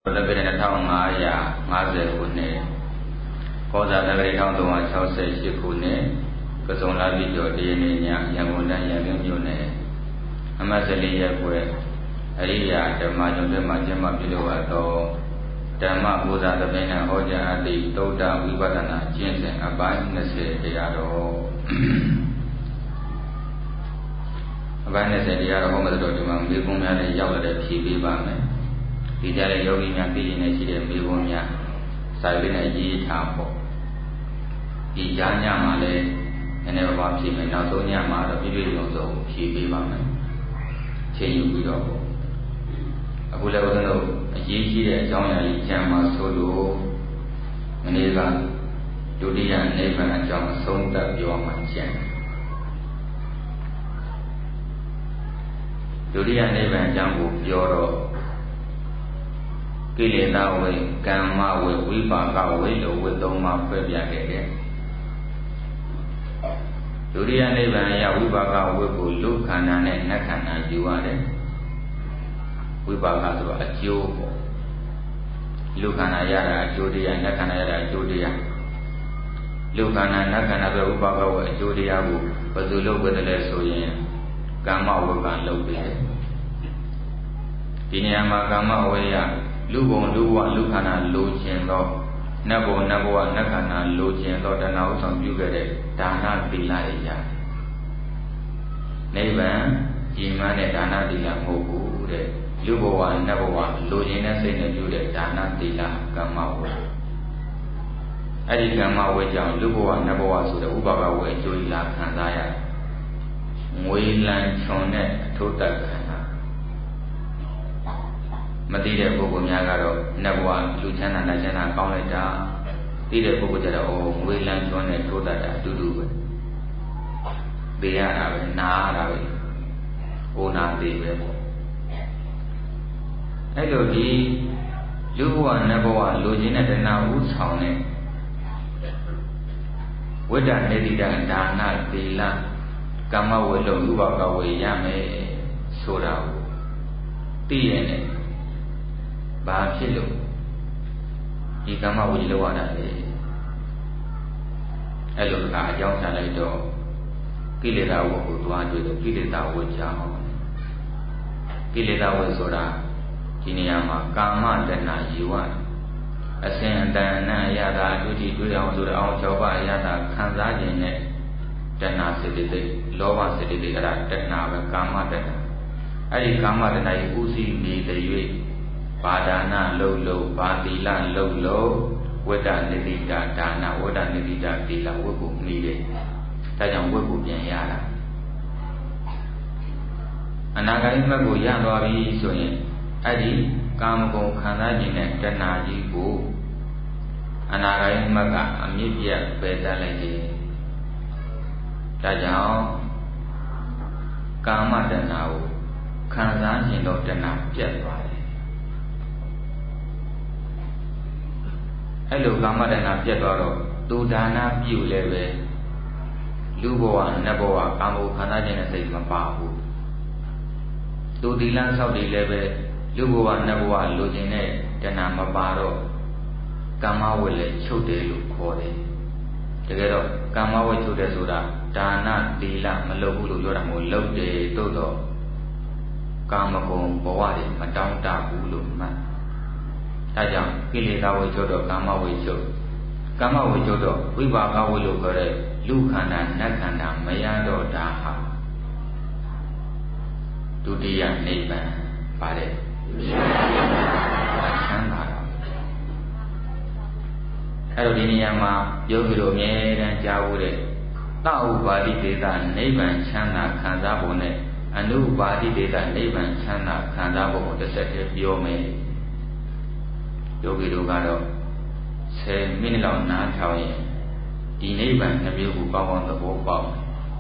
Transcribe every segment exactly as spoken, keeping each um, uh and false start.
Lebih dari tahun Maya, Mazhar Kune, Kosa dari tahun dua ribu satu Kune, Kesungguhan video di ini yang undang yang ini, Amat seliya kue, Ariya Dhamma Jumlah Majema Bilu atau Dhamma Buddha Dhamma Hoja Adi Toda Wibadana Jinsen Abai Nase Diaro, Abai Nase Diaro Homadro Dimam Bibum Yana Yawa de Pibi Bame. Di dalam yogi yang pilih nasi dan bibumnya, saya bina ji tapo. Di jalannya malah, ini bawa si mana tuanya malah pilih yang tu pilih bang, cenyu biru. Aku lalu tu ji ji dan jalannya jam masuk dulu, ini kan dunia ni mana jam masuk tak jual macam. Dunia ni mana jam buat Kileta we, Kama we, Wipaka we, with Doma Fabiake. Durian Nevaya, Wipaka we, Lukana, Nakana, Juade. Wipaka to a Jew. Lukana Yara, Judia, Nakana Yara, Judia. Lukana, Nakana, Wipaka, Judia, but to look with the Lesoyan. Kama Wukan Lope. Diniama Kama Oya. Lubong luwa lukana lochin lo, nabo nabo nakana lochin lo dan ausam juga de dana bila ya. Neiban imane dana bila mogu de, lubawa nabo lochin nasi neju de dana bila kamau. Adi kamau jang lubawa nabo sudah ubaga we joy la kanzaya. Muilan chone total. Mati dia buku nyagaro, nabuat lucana najana kau leda, tidak buku jadi oh, wilayah tuan itu dah duduk, biar apa, na apa, oh nanti apa. Itu di luar nabuat lucina dan usau ne, wadah ne tidak dana bila, kama walau luar kau yang me surau, tiada ne. Bahan silu, jika mau diluar dari, elok kah jauh sana itu, pilih tahu kebutuhan itu, pilih tahu jauh, pilih tahu surah, ini yang kama dan najiwan, asyik dan ya dah cuci cuci yang surah awak coba ya dah kanza jenis dan nasi sedikit, lawan sedikit ada dan nabe kama dan, ada kama dan naik usi ni dari Padana low low, Padila low low, Weda Nidita Dana, Weda Nidita Dila, Wubu Mide, Tajam Wubu Yara. Anaga Imago Yabavi Soye, Adi, Kamgo Kanajin, Danaji Go, Anaga Imaga, Amibia, Bedalage, Tajam Kama Danao, Kanzajin of Dana, Jetway. Hello, Kama dan Abjad Baro, Tu Dana Piu Leve, Luboa, Naboa, Kamu Kanajana Say Mapahu. Tu Dilan Saudi Leve, Luboa, Naboa, Lujine, Dana Mabaro, Kama will Chude Lukore. Together, Kama will Chude Suda, Dana Dila, Malobulu Yoramu, Lode, Toto, Kamako, Boadi, Madame Tabulu Man. Tajam, pilih tahu jodoh, kama wujud, kama wujud do, wiba kau lu kere, lu kana nakana maya do dah. Tu dia niban, pada. Sangkar. Kalau ini yang mah, yogi do dan jauh de, tahu badi deta niban cana kanza bone, anu badi deta niban cana kanza bone tersedia biome. Yogi Dugado say Minilon Natawi, Dineban Nabu Bawon the Bobom.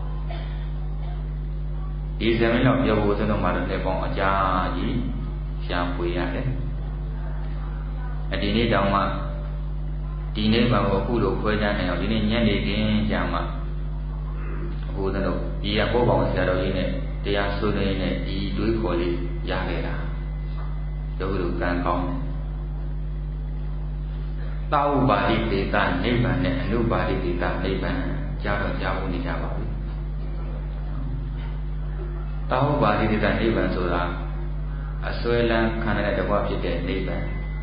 Is the mill of Yabu no matter Lebon Ajaji, Shampuyade. A Dine Dama Dineba Kudo Quajan or Dine Yandi Jama. Who the no, Yabobon Saroine, they are soon in it, E. Duicoli, Yagera. Yogu can come. တာဥပါတိတေတနိဗ္ဗာန်နဲ့အနုပါတိတေတနိဗ္ဗာန်ကြားတော့ကြားဖို့နေကြပါပြီတာဥပါတိတေတနိဗ္ဗာန်ဆိုတာအစွဲလန်းခန္ဓာနဲ့တကွဖြစ်တဲ့နိဗ္ဗာန်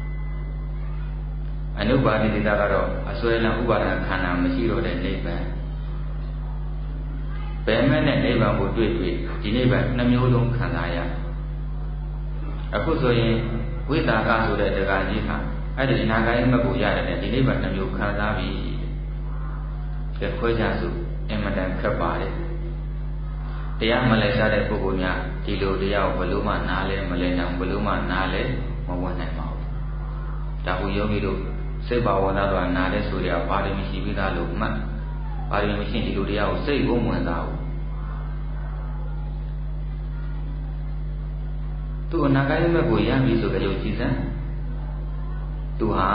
အနုပါတိတေတကတော့အစွဲလန်းဥပါဒဏ်ခန္ဓာမရှိတော့တဲ့နိဗ္ဗာန်ဘယ်မဲ့နဲ့နိဗ္ဗာန်ကိုတွေ့တွေ့ဒီနိဗ္ဗာန်နှမျိုးလုံးခံစားရအခုဆိုရင်ဝိတာကဆိုတဲ့တရားကြီးဟာအဲ့ဒီအနာဂတ်မကိုရတယ်နဲ့ဒီနိဗ္ဗာန်နှမျိုးခံစားပြီကြခွဲကြစို့အမှန်တန်ခက်ပါတယ်တရားမလဲစားတဲ့ပုဂ္ဂိုလ်များဒီလိုတရားကိုဘယ်လိုမှနားလဲမလဲနိုင်ဘယ်လိုမှနားလဲမဝင်နိုင်ပါဘူးဒါကိုယောဂီတို့စိတ်ပါဝါဒတော်နားလဲဆိုရပါရမီရှိပြီးသားလို့မှတ်ပါရမီမရှိဒီလိုတရားကိုစိတ်ကိုဝင်သားဘူးသူအနာဂတ်မဲ့ကိုရပြီဆိုတဲ့ယုံကြည်စံသူဟာ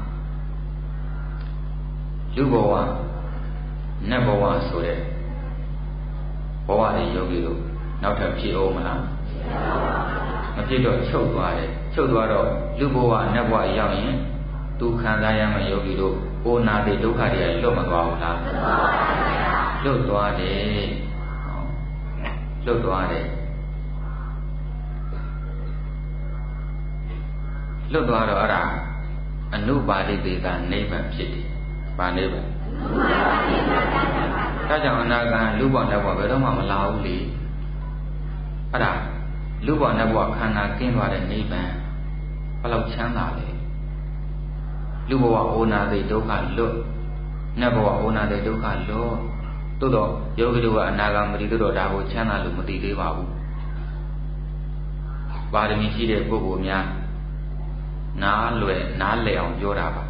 လူဘဝနတ်ဘဝဆိုတဲ့ဘဝတွေယောဂီတို့နောက်ထပ်ဖြစ်အောင်မလားမဖြစ်တော့ချုပ်သွားတယ်ချုပ်သွားတော့လူဘဝနတ်ဘဝရောက်ရင်သူခံစားရမယ့်ယောဂီတို့အိုနာတိဒုက္ခတွေလွတ်မသွားဘူးလားလွတ်သွားတယ်လွတ်သွားတယ်လွတ်သွားတော့အဲ့ဒါအနုပါတိတေကနိဗ္ဗာန်ဖြစ်တယ်။ဘာနိဗ္ဗာန်။ဒါကြောင့်အနာဂတ်လူ့ဘဝနတ်ဘဝဘယ်တော့မှမလာဘူးလေ။အဲ့ဒါလူ့ဘဝနတ်ဘဝခန္ဓာကင်းသွားတဲ့နိဗ္ဗာန်ဘယ်လောက်ချမ်းသာလဲ။လူ့ဘဝအိုနာတိဒုက္ခလွတ်နတ်ဘဝအိုနာတိဒုက္ခလွတ်သို့တော့ယောဂီတို့ကအနာဂတ်မတည်တော့ဒါကိုချမ်းသာလို့မတည်သေးပါဘူး။ပါရမီရှိတဲ့ပုဂ္ဂိုလ်များနားလွယ်နားလည်အောင်ပြောတာပါ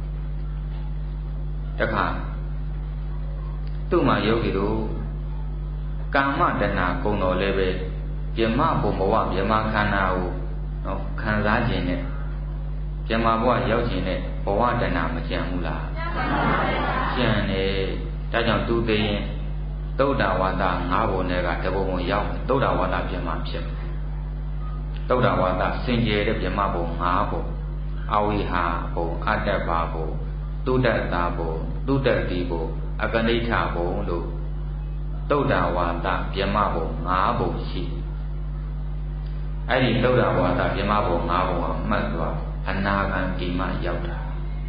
တခါသူ့မှာယောဂီတို့ကာမတဏှာကုံတော်လည်းပဲပြမဘုံဘဝပြမခန္ဓာကိုနော်ခံစားခြင်းနဲ့ပြမဘဝရောက်ခြင်းနဲ့ဘဝတဏှာမကြံဘူးလားကြံတယ်ဒါကြောင့်သူသိရင်သုဒ္ဓဝါဒ၅ဘုံနဲ့ကတဘုံဘုံရောက်သုဒ္ဓဝါဒပြမဖြစ်သုဒ္ဓဝါဒစင်ကြယ်တဲ့ဗြဟ္မဘုံ၅ဘုံအဝိဟာဘုံအတ္တဘာဘုံသုဒ္ဓတာဘုံသုဒ္ဓတိဘုံအပနိဋ္ဌဘုံလို့သုဒ္ဓဝါဒဗြဟ္မဘုံ၅ဘုံရှိအဲ့ဒီသုဒ္ဓဝါဒဗြဟ္မဘုံ၅ဘုံကမှတ်သွားအနာဂံဒီမှရောက်တာ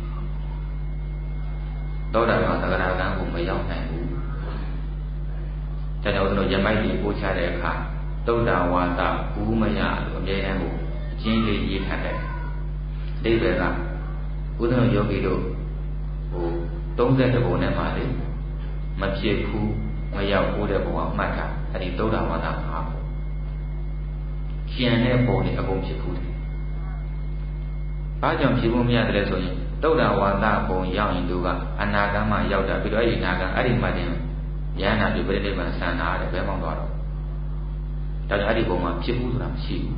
သောတာပန်သဂရဂံကိုမရောက်နိုင်ဘူးဒါကြောင့်ကျွန်တော်ယမိုက်ကြီးပို့ချတဲ့အခါသုဒ္ဓဝါဒဘူးမရလို့အမြဲတမ်းကိုအချင်းလေးရေးထားတယ်။အိဗေကဘုရားယောဂီတို့ဟိုသုံးတဲ့ဘုံနဲ့မှလေမဖြစ်ဘူးမရောက်ဘူးတဲ့ဘုံကမှတ်တာအဲ့ဒီသုဒ္ဓဝါဒငါးဘုံကျန်တဲ့ဘုံတွေအကုန်ဖြစ်ဘူးတယ်။ဘာကြောင့်ဖြစ်ဖို့မရတယ်လဲဆိုရင်သုဒ္ဓဝါဒဘုံရောက်ရင်သူကအနာဂတ်မှရောက်တာပြီးတော့အဲ့ဒီအနာဂတ်အဲ့ဒီမှတင်ယန္တာပြိပရိနိဗ္ဗာန်ဆန္ဒရတယ်ဘယ်မှမသွားတော့ဒါကြောင့်အဲ့ဒီဘုံမှာဖြစ်ဘူးဆိုတာမရှိဘူး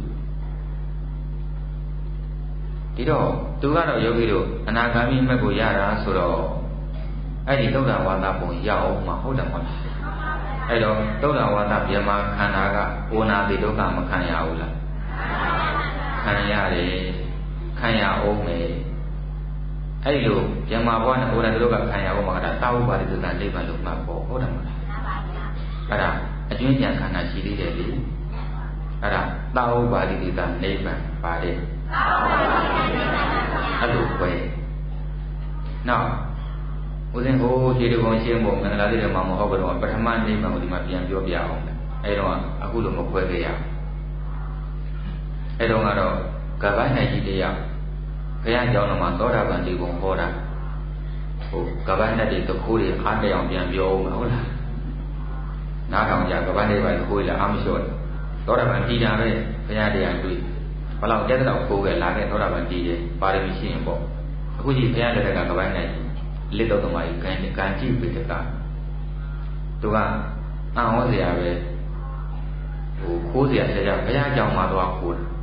ဒီတော့သူကတော့ယောဂီတို့အနာဂတ်မက်ကိုရတာဆိုတော့အဲ့ဒီသုဒ္ဓဝါဒဘုံရောက်အောင်မှဟုတ်တယ်မဟုတ်လားအဲ့တော့သုဒ္ဓဝါဒဗျမခန္ဓာကအိုနာတိဒုက္ခမခံရဘူးလားခံရတယ်ခံရအောင်မယ်အဲ့လိုဗျမဘဝနဲ့အိုနာတိဒုက္ခခံရအောင်မှာဒါတာဝပါတိသစ္စာနိဗ္ဗာန်လို့မှတ်ဖို့ဟုတ်တယ်မဟုတ်လားအဲ့ဒါအကျွင်းကြံခန္ဓာရှိသေးတယ်လေအဲ့ဒါတာဝပါတိသစ္စာနိဗ္ဗာန်ပါတယ်အဲ့လိုပဲနောက်ဦးဇင်းဟိုခြေတကုံရှင်းဖို့မင်္ဂလာတိတွေမှာမဟုတ်ကတော့ပထမနိဗ္ဗာန်ကိုဒီမှာပြန်ပြောပြအောင်အဲ့တော့အခုလိုမခွဲခဲ့ရအဲ့တော့ကတော့ကပ္ပနိုင်ကြီးတရားဘုရားကျောင်းတော်မှာသောတာပန်ဒီကုံဟောတာဟိုကပ္ပနိုင်တွေတခိုးတွေအားတအောင်ပြန်ပြောအောင်ဟုတ်လားနားထောင်ကြကပ္ပနိုင်ပါတခိုးလည်းအားမလျှော့သောတာပန်တည်တာပဲဘုရားတရားတွေ့ဘယ်လောက်တက်တော့ကိုယ်ကလာခဲ့သောတာပန်တည်တယ်ပါရမီရှိရင်ပေါ့အခုကြီးဘုရားလက်ကကပ္ပနိုင်လစ်တော့တမကြီးကံကံကြည့်ပြီကသူကအံ့ဩစရာပဲဟိုခိုးစရာဆက်ကြဘုရားကြောင့်မှတော့ခိုးတယ်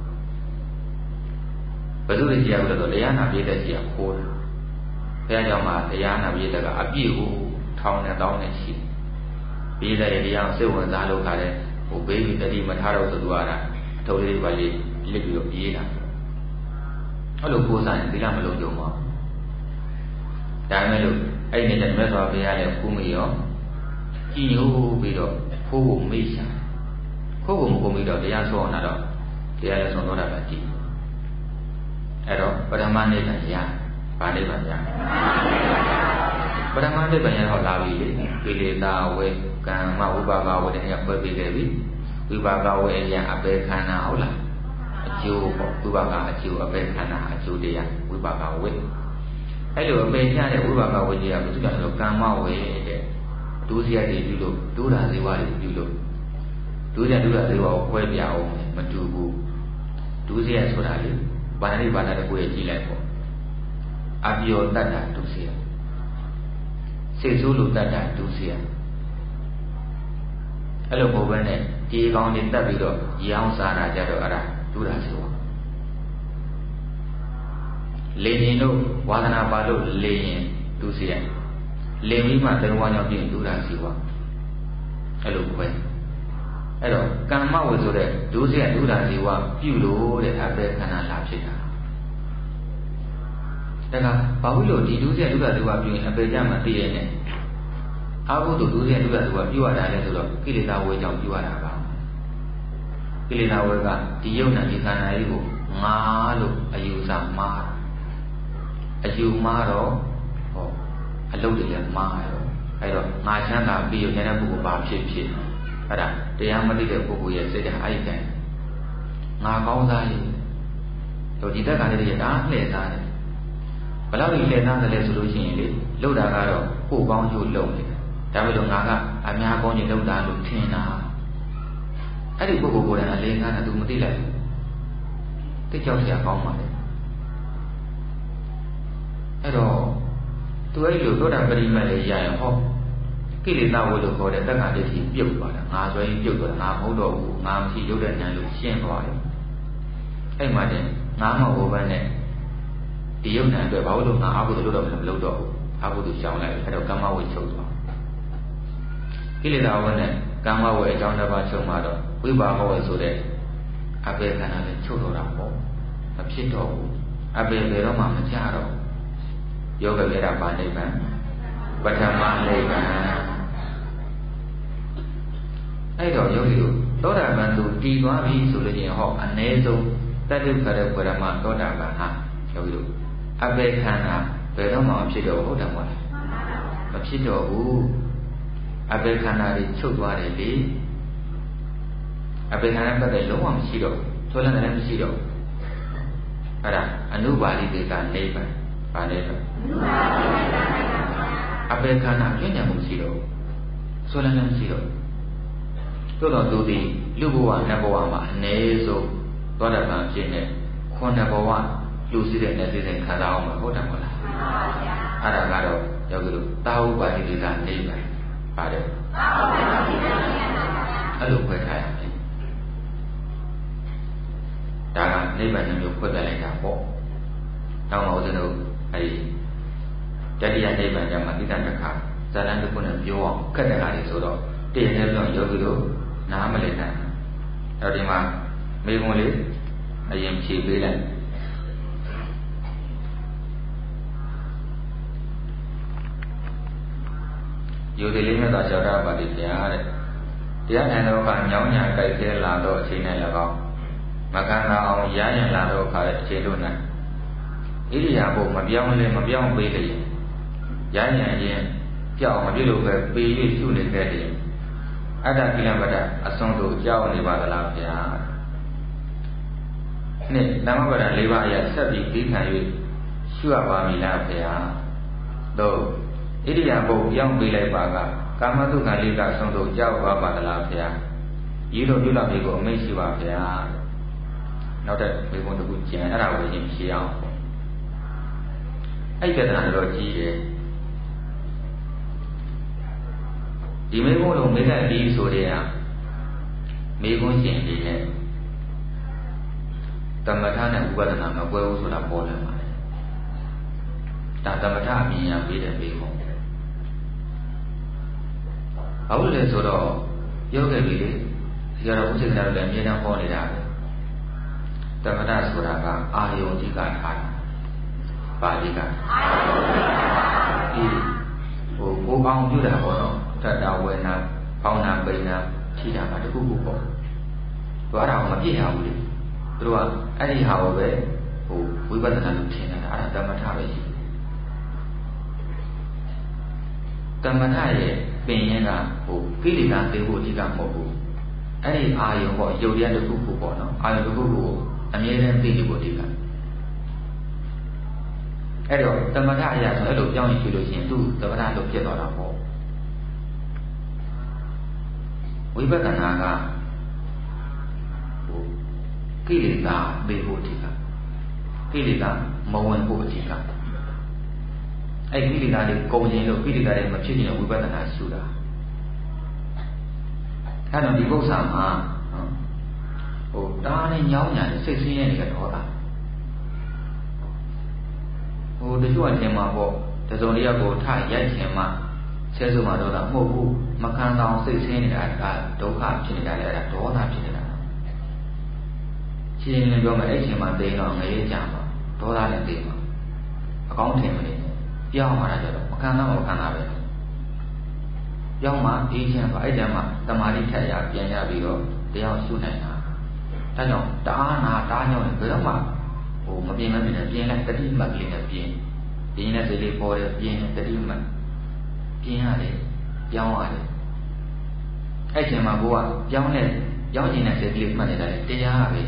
ဘယ်သူတွေကြည့်ရလို့တော့တရားနာပြည့်တဲ့ကြည့်ရခိုးတယ်ဘုရားကြောင့်မှတရားနာပြည့်တဲ့ကအပြည့်ကိုထောင်းနဲ့တောင်းနဲ့ရှိပြည့်တဲ့တရားစိတ်ဝင်စားလို့ခါတဲ့ဟိုဘေးပြီးတတိမထားတော့ဆိုသူကတာအထုပ်လေးပါလေးလစ်ပြီးတော့ပြေးတာအဲ့လိုခိုးစားရင်သီလမလုံးကြုံပါဒါမဲ့လို့အဲ့ဒီနေ့ကျမြတ်စွာဘုရားလည်းဖူးမိရောကြည်ညိုပြီးတော့ဖိုးဖို့မေ့ရှာခိုးဖို့မကုန်ပြီးတော့တရားဆောအောင်တော့တရားလည်းဆုံးတော့တာပဲကြည့်အဲ့တော့ပထမနေ့ကရဗာနိဗ္ဗာန်ရပထမနေ့ကရတော့လာပြီလေကိလေသာဝေကံမဝိပါကဝေတဲ့ကဖွဲ့ပြီးခဲ့ပြီဝိပါကဝေအရင်အပေခန္ဓာဟုတ်လားအကျိုးပေါ့ဝိပါကအကျိုးအပေခန္ဓာအကျိုးတရားဝိပါကဝေအဲ့လိုအပေချတဲ့ဝိပါကဝေကြီးကဘုရားဆိုကမ္မဝေတဲ့ဒုစရိုက်တွေပြုလို့ဒုဓာဇေဝတွေပြုလို့ဒုစရိုက်ဒုဓာဇေဝကိုခွဲပြအောင်မတူဘူးဒုစရိုက်ဆိုတာလေဘာသာရေးဘာသာတခုရဲ့ကြည့်လိုက်ပေါ့အပြောတတ်တာဒုစရိုက်စိတ်ဆိုးလို့တတ်တာဒုစရိုက်အဲ့လိုပုံပဲနဲ့ဒီကောင်တွေတတ်ပြီးတော့ရောင်းစားတာကြတော့အဲ့ဒါဒုဓာဇေဝလေရင်တို့ဝါသနာပါလို့လေရင်ဒုစရိုက်လေပြီးမှတန်ဝါကြောင့်ပြင်ဒုဓာဇေဝအဲ့လိုခွဲအဲ့တော့ကမ္မဝေဆိုတဲ့ဒုစရိုက်ဒုဓာဇေဝပြုလို့တဲ့အပေခန္ဓာလာဖြစ်တာတခါဘာလို့လို့ဒီဒုစရိုက်ဒုဓာဇေဝပြုရင်အပေကြမှာသိရနေအာဟုတုဒုစရိုက်ဒုဓာဇေဝပြုရတာလဲဆိုတော့ကိလေသာဝေကြောင့်ပြုရတာပါကိလေသာဝေကဒီယုံနာဒီခန္ဓာကြီးကိုငါလို့အယူဆမှားအယူမှားတော့ဟောအလုပ်တွေလည်းမှားရောအဲ့တော့ငါချမ်းသာပြီးရတဲ့ပုဂ္ဂိုလ်ပါဖြစ်ဖြစ်အဲ့ဒါတရားမသိတဲ့ပုဂ္ဂိုလ်ရဲ့စိတ်ဓာတ်အဲ့ဒီငါကောင်းစားရင်တို့ဒီတက်ကလေးတွေဒါလှည့်စားတယ်ဘယ်လောက်ကြီးလှည့်စားတယ်လဲဆိုလို့ရှိရင်လေလှုပ်တာကတော့ကိုယ်ကောင်းကျိုးလုံတယ်ဒါပေမဲ့ငါကအများကောင်းကြီးလှုပ်တာလို့ထင်တာအဲ့ဒီပုဂ္ဂိုလ်ကိုယ်တိုင်အလေးထားတာ तू မသိလိုက်ဘူးသိကြောက်စရာကောင်းပါလေအဲ့တော့သူအဲ့လိုသောတာပတိမတ်လေးရရင်ဟောကိလေသာဝိလို့ခေါ်တဲ့တက္ကဋိဋ္ဌိပြုတ်သွားတာငါဆိုရင်ပြုတ်သွားတာငါမဟုတ်တော့ဘူးငါမရှိရုပ်တဲ့ဉာဏ်လို့ရှင်းသွားတယ်အဲ့မှာတင်ငါမဟုတ်ဘဲနဲ့ဒီယုံဉာဏ်အတွက်ဘာလို့ငါအာဟုလို့တော့မလုပ်တော့ဘူးအာဟုသူရှောင်လိုက်အဲ့တော့ကမ္မဝိချုပ်သွားကိလေသာဝိနဲ့ကမ္မဝိအကြောင်းတစ်ပါးချုပ်မှာတော့ဝိပါကဝိဆိုတဲ့အပေခန္ဓာနဲ့ချုပ်တော့တာပေါ့မဖြစ်တော့ဘူးအပေဘယ်တော့မှမကြတော့ယောဂဝေဒပါဏိဗ္ဗာန်ပထမနိဗ္ဗာန်အဲ့တော့ယောဂီတို့သောတာပန်သူတည်သွားပြီဆိုလို့ချင်းဟောအ ਨੇ ဆုံးတတ္တုခရပရမသောတာပန်ဟာယောဂီတို့အပေခန္ဓာဘယ်တော့မှမဖြစ်တော့ဟုတ်တယ်မဟုတ်လားမဖြစ်တော့ဘူးအပေခန္ဓာတွေချုပ်သွားတယ်လေအပေခန္ဓာပတ်သက်လုံးဝမရှိတော့ဘူးဆိုလည်းလည်းမရှိတော့ဘူးအဲ့ဒါအနုပါဠိတေကနိဗ္ဗာန်ပါလေတော့အပေခန္ဓာကျွမ်းကျင်မှုရှိတော့ဆိုလည်းလည်းမရှိတော့သို့တော်သူသည်လူဘဝနတ်ဘဝမှာအ ਨੇ ဆုံးသောတာပန်ဖြစ်နေခုနှစ်ဘဝလူစီတဲ့နေစိတ်ခံစားအောင်မဟုတ်တယ်မဟုတ်လားမှန်ပါဗျာအဲ့ဒါကတော့ယောဂီတို့တာဝုပါတိတိကနေပါပါတယ်တာဝုပါတိတိအဲ့လိုခွဲထားရမယ်ဒါကနိဗ္ဗာန်မျိုးခွဲပြလိုက်တာပေါ့နောက်မှဦးဇင်းတို့အဲဒီတတိယနိဗ္ဗာန်ကျမှတိတ္တတစ်ခါဇာတန်တစ်ခုနဲ့ပြောအောင်ခက်တဲ့ဟာတွေဆိုတော့တည်နေပြောယောဂီတို့နားမလည်နိုင်တော့ဒီမှာမေခွန်းလေးအရင်ဖြေပေးလိုက်ယူသည်လေးမြတ်စွာဘုရားပါတိတရားတဲ့တရားထိုင်တော့ကညောင်းညာကြိုက်ခဲလာတော့အချိန်နဲ့၎င်းမခံနာအောင်ရရင်လာတော့ခါတဲ့အချိန်တို့နဲ့ဣရိယာပုမပြောင်းလဲမပြောင်းပေးလေရရင်ရင်ကြောက်မပြုတ်လို့ပဲပေ၍ရှုနေခဲ့တယ်အတ္တကိလပတ္တအစွန်းတို့ကြောက်နေပါသလားဗျာနှစ်ဓမ္မပဒံ၄ပါးအရဆက်ပြီးသိခံ၍ရှုရပါမည်လားဗျာတို့ဣရိယာပုပြောင်းပေးလိုက်ပါကကာမတုခံလေးကအစွန်းတို့ကြောက်ပါပါသလားဗျာဤလိုပြုလုပ်ပြီးကိုအမိတ်ရှိပါဗျာနောက်တဲ့မေခွန်းတစ်ခုကျန်အဲ့ဒါကိုရင်ဖြေအောင်အဲ့ဒီကတနာတော့ကြီးတယ်ဒီမေခွန်းလုံးမေတ္တာပြီးဆိုတဲ့ဟာမေခွန်းရှင်တွေနဲ့သမထနဲ့ဥပဒနာမကွဲဘူးဆိုတာပေါ်လာပါတယ်ဒါသမထအမြင်ရပေးတဲ့မေခွန်းဘာလို့လဲဆိုတော့ပြောခဲ့ပြီလေဒီကတော့ဥစ္စေကလည်းအမြဲတမ်းဟောနေတာပဲသမထဆိုတာကအာယုံအဓိကထားတာပါဠိကအာယုံဟိုကိုအောင်ပြုတာပေါ့နော်တတဝေနာပေါင်းနာပိနာထိတာမှာတခုခုပေါ့သူအဲ့ဒါကိုမပြည့်ရဘူးလေသူတို့ကအဲ့ဒီဟာကိုပဲဟိုဝိပဿနာလို့ထင်နေတာအဲ့ဒါတမထပဲရှိတမထရဲ့ပင်ရင်းကဟိုကိလေသာသိဖို့အဓိကမဟုတ်ဘူးအဲ့ဒီအာယုံပေါ့ယုတ်ရတစ်ခုခုပေါ့နော်အာယုံတစ်ခုခုကိုအမြဲတမ်းသိဖို့အဓိကအဲ့တော့တမထအရာဆိုအဲ့လိုပြောင်းရင်ပြလို့ရှိရင်သူ့တမထလို့ဖြစ်သွားတာပေါ့ဝိပဿနာကဟိုကိလေသာသိဖို့အဓိကကိလေသာမဝင်ဖို့အဓိကအဲ့ကိလေသာတွေကုန်ရင်လို့ကိလေသာတွေမဖြစ်ရင်ဝိပဿနာရှုတာအဲ့တော့ဒီပု္ပ္ပာမှာဟိုတားနဲ့ညောင်းညာစိတ်ဆင်းရဲနေတဲ့ဒေါသဟိုတချို့အထင်မှာပေါ့တစုံတယောက်ကိုထရိုက်ခင်မှဆဲဆိုမှဒေါသမဟုတ်ဘူးမခံဆောင်စိတ်ဆင်းနေတာကဒုက္ခဖြစ်နေတာလေအဲ့ဒါဒေါသဖြစ်နေတာရှင်းရှင်းပြောမယ်အဲ့ချိန်မှာသိတော့ငရေကြမှာဒေါသနဲ့သိမှာအကောင်းထင်မနေနဲ့ပြောင်းလာတာကြတော့မခံတော့မခံတာပဲပြောင်းမှအေးချမ်းပါအဲ့တည်းမှာတမာတိထက်ရပြန်ရပြီးတော့တရားရှုနိုင်တာဒါကြောင့်တအားနာတားညောင်းရင်ဘယ်တော့မှဟိုမပြင်းမပြင်းနဲ့ပြင်းလိုက်တတိမှတ်ကလေးနဲ့ပြင်းပြင်းတဲ့စိတ်လေးပေါ်တယ်ပြင်းတတိမှတ်ပြင်းရတယ်ပြောင်းရတယ်အဲ့ချိန်မှာကိုကပြောင်းတဲ့ပြောင်းနေတဲ့စိတ်ကလေးမှတ်နေတာလေတရားပဲ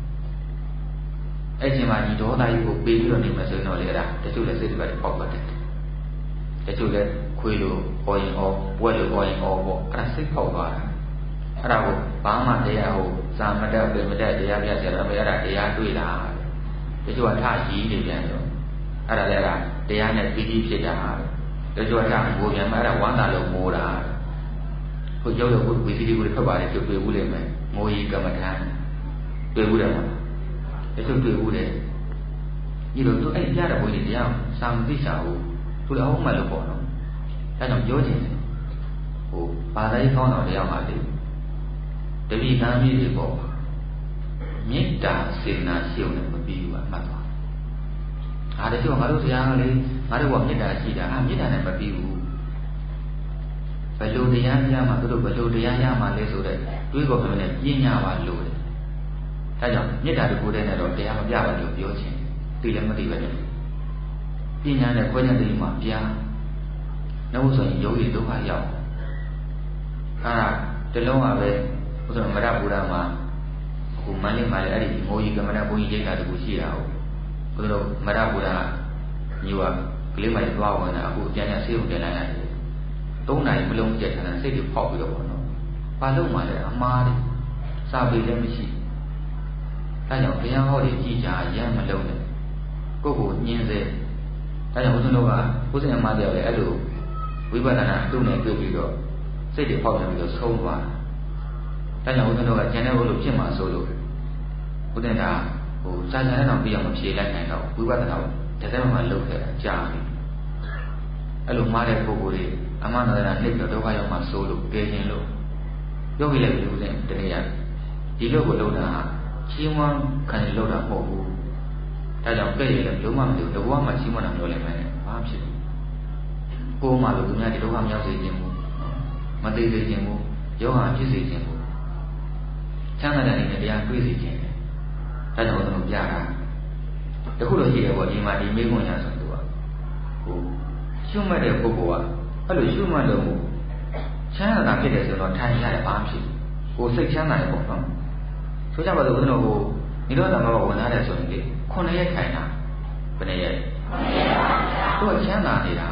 အဲ့ချိန်မှာဒီဒေါသကြီးကိုပေးပြီးတော့နေမယ်ဆိုရင်တော့လေအဲ့ဒါတချို့လည်းစိတ်တွေပေါက်သွားတယ်တချို့လည်းခွေးလိုဟောရင်ဟောပွဲလိုဟောရင်ဟောပေါ့အဲ့ဒါစိတ်ပေါက်သွားတာအဲ့ဒါကိုဘာမှတရားဟိုစာမတတ်ပေမတတ်တရားပြဆရာတော်အမေအဲ့ဒါတရားတွေ့တာတချို့ကထကြီးနေပြန်တော့အဲ့ဒါလည်းအဲ့ဒါတရားနဲ့ပြီးပြီးဖြစ်တာတချို့ကထမိုးပြန်မှအဲ့ဒါဝမ်းသာလို့မိုးတာကိုရုပ်ရုပ်ကိုဝီစီဒီကိုဖတ်ပါတယ်တွေ့တွေ့ဘူးလေမယ်မိုးကြီးကမ္မထမ်းတွေ့ဘူးတယ်မလားတချို့တွေ့ဘူးတယ်ဒီလိုသူအဲ့ပြတဲ့ဘုန်းကြီးတရားစာမသိချဘူးသူလည်းအောင်မှလို့ပေါ့နော်ဒါကြောင့်ပြောချင်တယ်ဟိုဘာသာရေးကောင်းတော်တရားမှလေတပိသံကြီးတွေပေါ့မေတ္တာစေနာရှိုံနဲ့မပြီးဘူးအမှတ်ပါအားတချို့ငါတို့တရားကလေငါတို့ကမေတ္တာရှိတာအာမေတ္တာနဲ့မပြီးဘူးဘယ်လိုတရားရမှသူတို့ဘယ်လိုတရားရမှလဲဆိုတဲ့တွေးပေါ်ကလည်းပညာပါလို့တယ်ဒါကြောင့်မေတ္တာတကူတည်းနဲ့တော့တရားမပြပါလို့ပြောချင်သိလည်းမသိပဲလေပညာနဲ့ခွင့်တဲ့တိမှပြားနှုတ်ဆိုရင်ယောဂီဒုက္ခရောက်အဲ့ဒါတလုံးပါပဲဥစ္စာမရဗုဒ္ဓမှာဟိုမန္တလေးမှာလည်းအဲ့ဒီမိုးကြီးကမ္မဋ္ဌဘုန်းကြီးရိတ်တာတကူရှိတာဟုတ်ဘုရားတို့မရဗုဒ္ဓမျိုးကကလေးမကြီးသွားဝင်တာအခုပြန်ပြန်ဆေးုံတင်လိုက်ရတယ်သုံးနိုင်မလုံးကျက်ထားတာစိတ်တွေဖောက်ပြီးတော့ပေါ့နော်ဘာလို့မှလဲအမားတွေစာပေလည်းမရှိဒါကြောင့်တရားဟောတွေကြည်ကြရမ်းမလုံးနဲ့ကိုယ့်ကိုညင်းစေဒါကြောင့်ဦးဇင်းတို့ကဦးဇင်းအမားတွေလည်းအဲ့လိုဝိပဿနာသူ့နဲ့တွေ့ပြီးတော့စိတ်တွေဖောက်ပြန်ပြီးတော့ဆုံးသွားတာဒါကြောင့်ဦးဇင်းတို့ကကျန်တဲ့ဘုလိုဖြစ်မှာဆိုလို့ဦးဇင်းကဟိုစာချမ်းတော့ပြအောင်မဖြေလိုက်နိုင်တော့ဝိပဿနာကိုတစ်သက်မှလုပ်ခဲ့တာကြာပြီအဲ့လိုမှားတဲ့ပုဂ္ဂိုလ်တွေအမှန်တရားနှိပ်တော့ဒုက္ခရောက်မှဆိုလို့ကြည်ရင်လို့ပြောပြလိုက်ပြီးဦးဇင်းတနေ့ရဒီလိုကိုလုပ်တာချင်းဝမ်းခံရလို့တာမဟုတ်ဘူးဒါကြောင့်ကြည်ရင်လည်းလုံးဝမလို့တဘောမှချင်းဝမ်းတာမျိုးလည်းမယ်ဘာဖြစ်လဲကိုယ်မှလို့သူများဒီဒုက္ခမြောက်စေခြင်းဘူးမသိစေခြင်းဘူးယောဂဖြစ်စေခြင်းဘူးချမ်းသာတဲ့အနေနဲ့တရားတွေ့စေခြင်းဒါကြောင့်ကျွန်တော်ပြတာတခုလို့ရှိတယ်ပေါ့ဒီမှာဒီမေးခွန်းရဆိုသူကဟိုရှုမှတ်တဲ့ပုဂ္ဂိုလ်ကအဲ့လိုရှုမှတ်လို့ချမ်းသာတာဖြစ်တယ်ဆိုတော့ထိုင်ရတယ်ဘာဖြစ်ကိုစိတ်ချမ်းသာတယ်ပေါ့နော်ဆိုကြပါစို့ကျွန်တော်ဟိုနိရောဓမဘဝင်လာတယ်ဆိုရင်လေခုနှစ်ရက်ထိုင်တာဘယ်နှစ်ရက်ခုနှစ်ရက်ပါဗျာသူကချမ်းသာနေတာ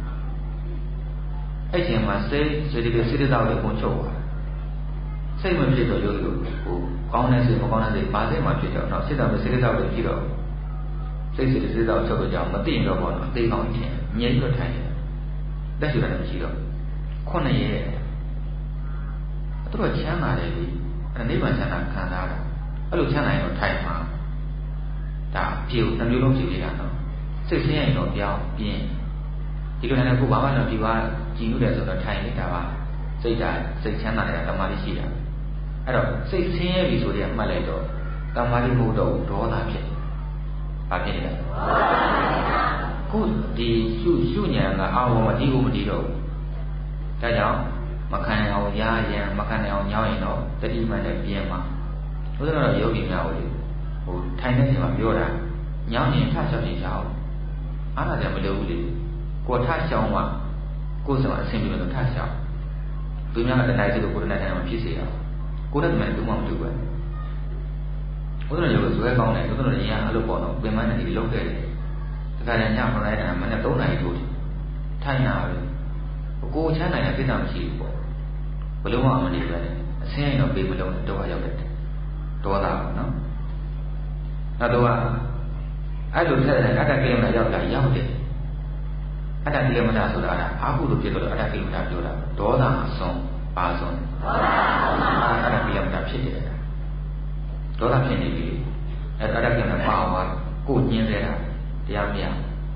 အဲ့ချိန်မှာစိတ်စိတ်တွေစိတ်တော်တွေပုံချုပ်သွားစိတ်မဖြစ်တော့ရိုးရိုးဟိုကောင်းတဲ့စိတ်မကောင်းတဲ့စိတ်ဘာစိတ်မှဖြစ်တော့တော့စိတ်တော်ပဲစိတ်တော်တွေဖြစ်တော့စိတ်စိတ်စိတ်တော်ချုပ်တော့ကြောင်မသိရင်တော့ဘောတော့သိကောင်းခြင်းငြိမ့်ထွက်ထိုင်တယ်တက်ရှိတာလည်းမရှိတော့ခုနှစ်ရက်သူတို့ချမ်းသာတယ်လေအဲ့နိဗ္ဗာန်ချမ်းသာခံစားတာအဲ့လိုချမ်းသာရင်တော့ထိုင်မှာဒါပြေနှမျိုးလုံးပြေနေတာနော်စိတ်ဆင်းရဲရင်တော့ပြောင်းပြင်းဒီလိုနဲ့ကိုဘာမှတော့ဒီပါကြည်နုတယ်ဆိုတော့ထိုင်နေတာပါစိတ်ဓာတ်စိတ်ချမ်းသာတယ်တမာတိရှိတာအဲ့တော့စိတ်ဆင်းရဲပြီဆိုရင်မှတ်လိုက်တော့တမာတိမဟုတ်တော့ဒေါသဖြစ်ဘာဖြစ်လဲခအခုဒီရှုရှုဉာဏ်ကအာဝမဒီကိုမတည်တော့ဘူးဒါကြောင့်မခံနိုင်အောင်ရားရင်မခံနိုင်အောင်ညောင်းရင်တော့တတိမှန်နဲ့ပြင်းမှာဘုရားတော်ယောဂီများကိုလေဟိုထိုင်တဲ့ချိန်မှာပြောတာညောင်းရင်ထချောက်ရင်ချောက်အားနာတယ်မလိုဘူးလေကိုထချောင်းမှာကိုယ်စမအဆင်ပြေလို့ထချောက်သူများကတနိုင်စီလို့ကိုယ်တနိုင်တိုင်းမှာဖြစ်စေရအောင်ကိုယ်နဲ့တမန်တူမှမတူဘူးဘုရားတော်ယောဂီဇွဲကောင်းတယ်ဘုရားတော်ရဟန်းအလုပ်ပေါ့နော်ပြင်ပန်းနေပြီးလုပ်ခဲ့တယ်ဒါကြတဲ့ညခဏတိုင်းမနေ့သုံးနာရီထိုးတယ်ထိုင်ရပြီကိုချမ်းနိုင်တဲ့ကိစ္စမရှိဘူးပေါ့ဘလုံးဝမနေပဲအဆင်းရင်တော့ပေးမလုံးနဲ့တော့ရောက်တယ်ဒေါသပေါ့နော်နောက်တော့အဲ့လိုထက်တဲ့အတ္တကိလမတာရောက်လာရောက်တယ်အတ္တကိလမတာဆိုတာအာဟုလို့ဖြစ်လို့အတ္တကိလမတာပြောတာဒေါသအဆုံးပါဆုံးဒေါသအတ္တကိလမတာဖြစ်တယ်ဒေါသဖြစ်နေပြီအဲ့အတ္တကိလမတာပါသွားကိုညင်းနေတာတရားမရ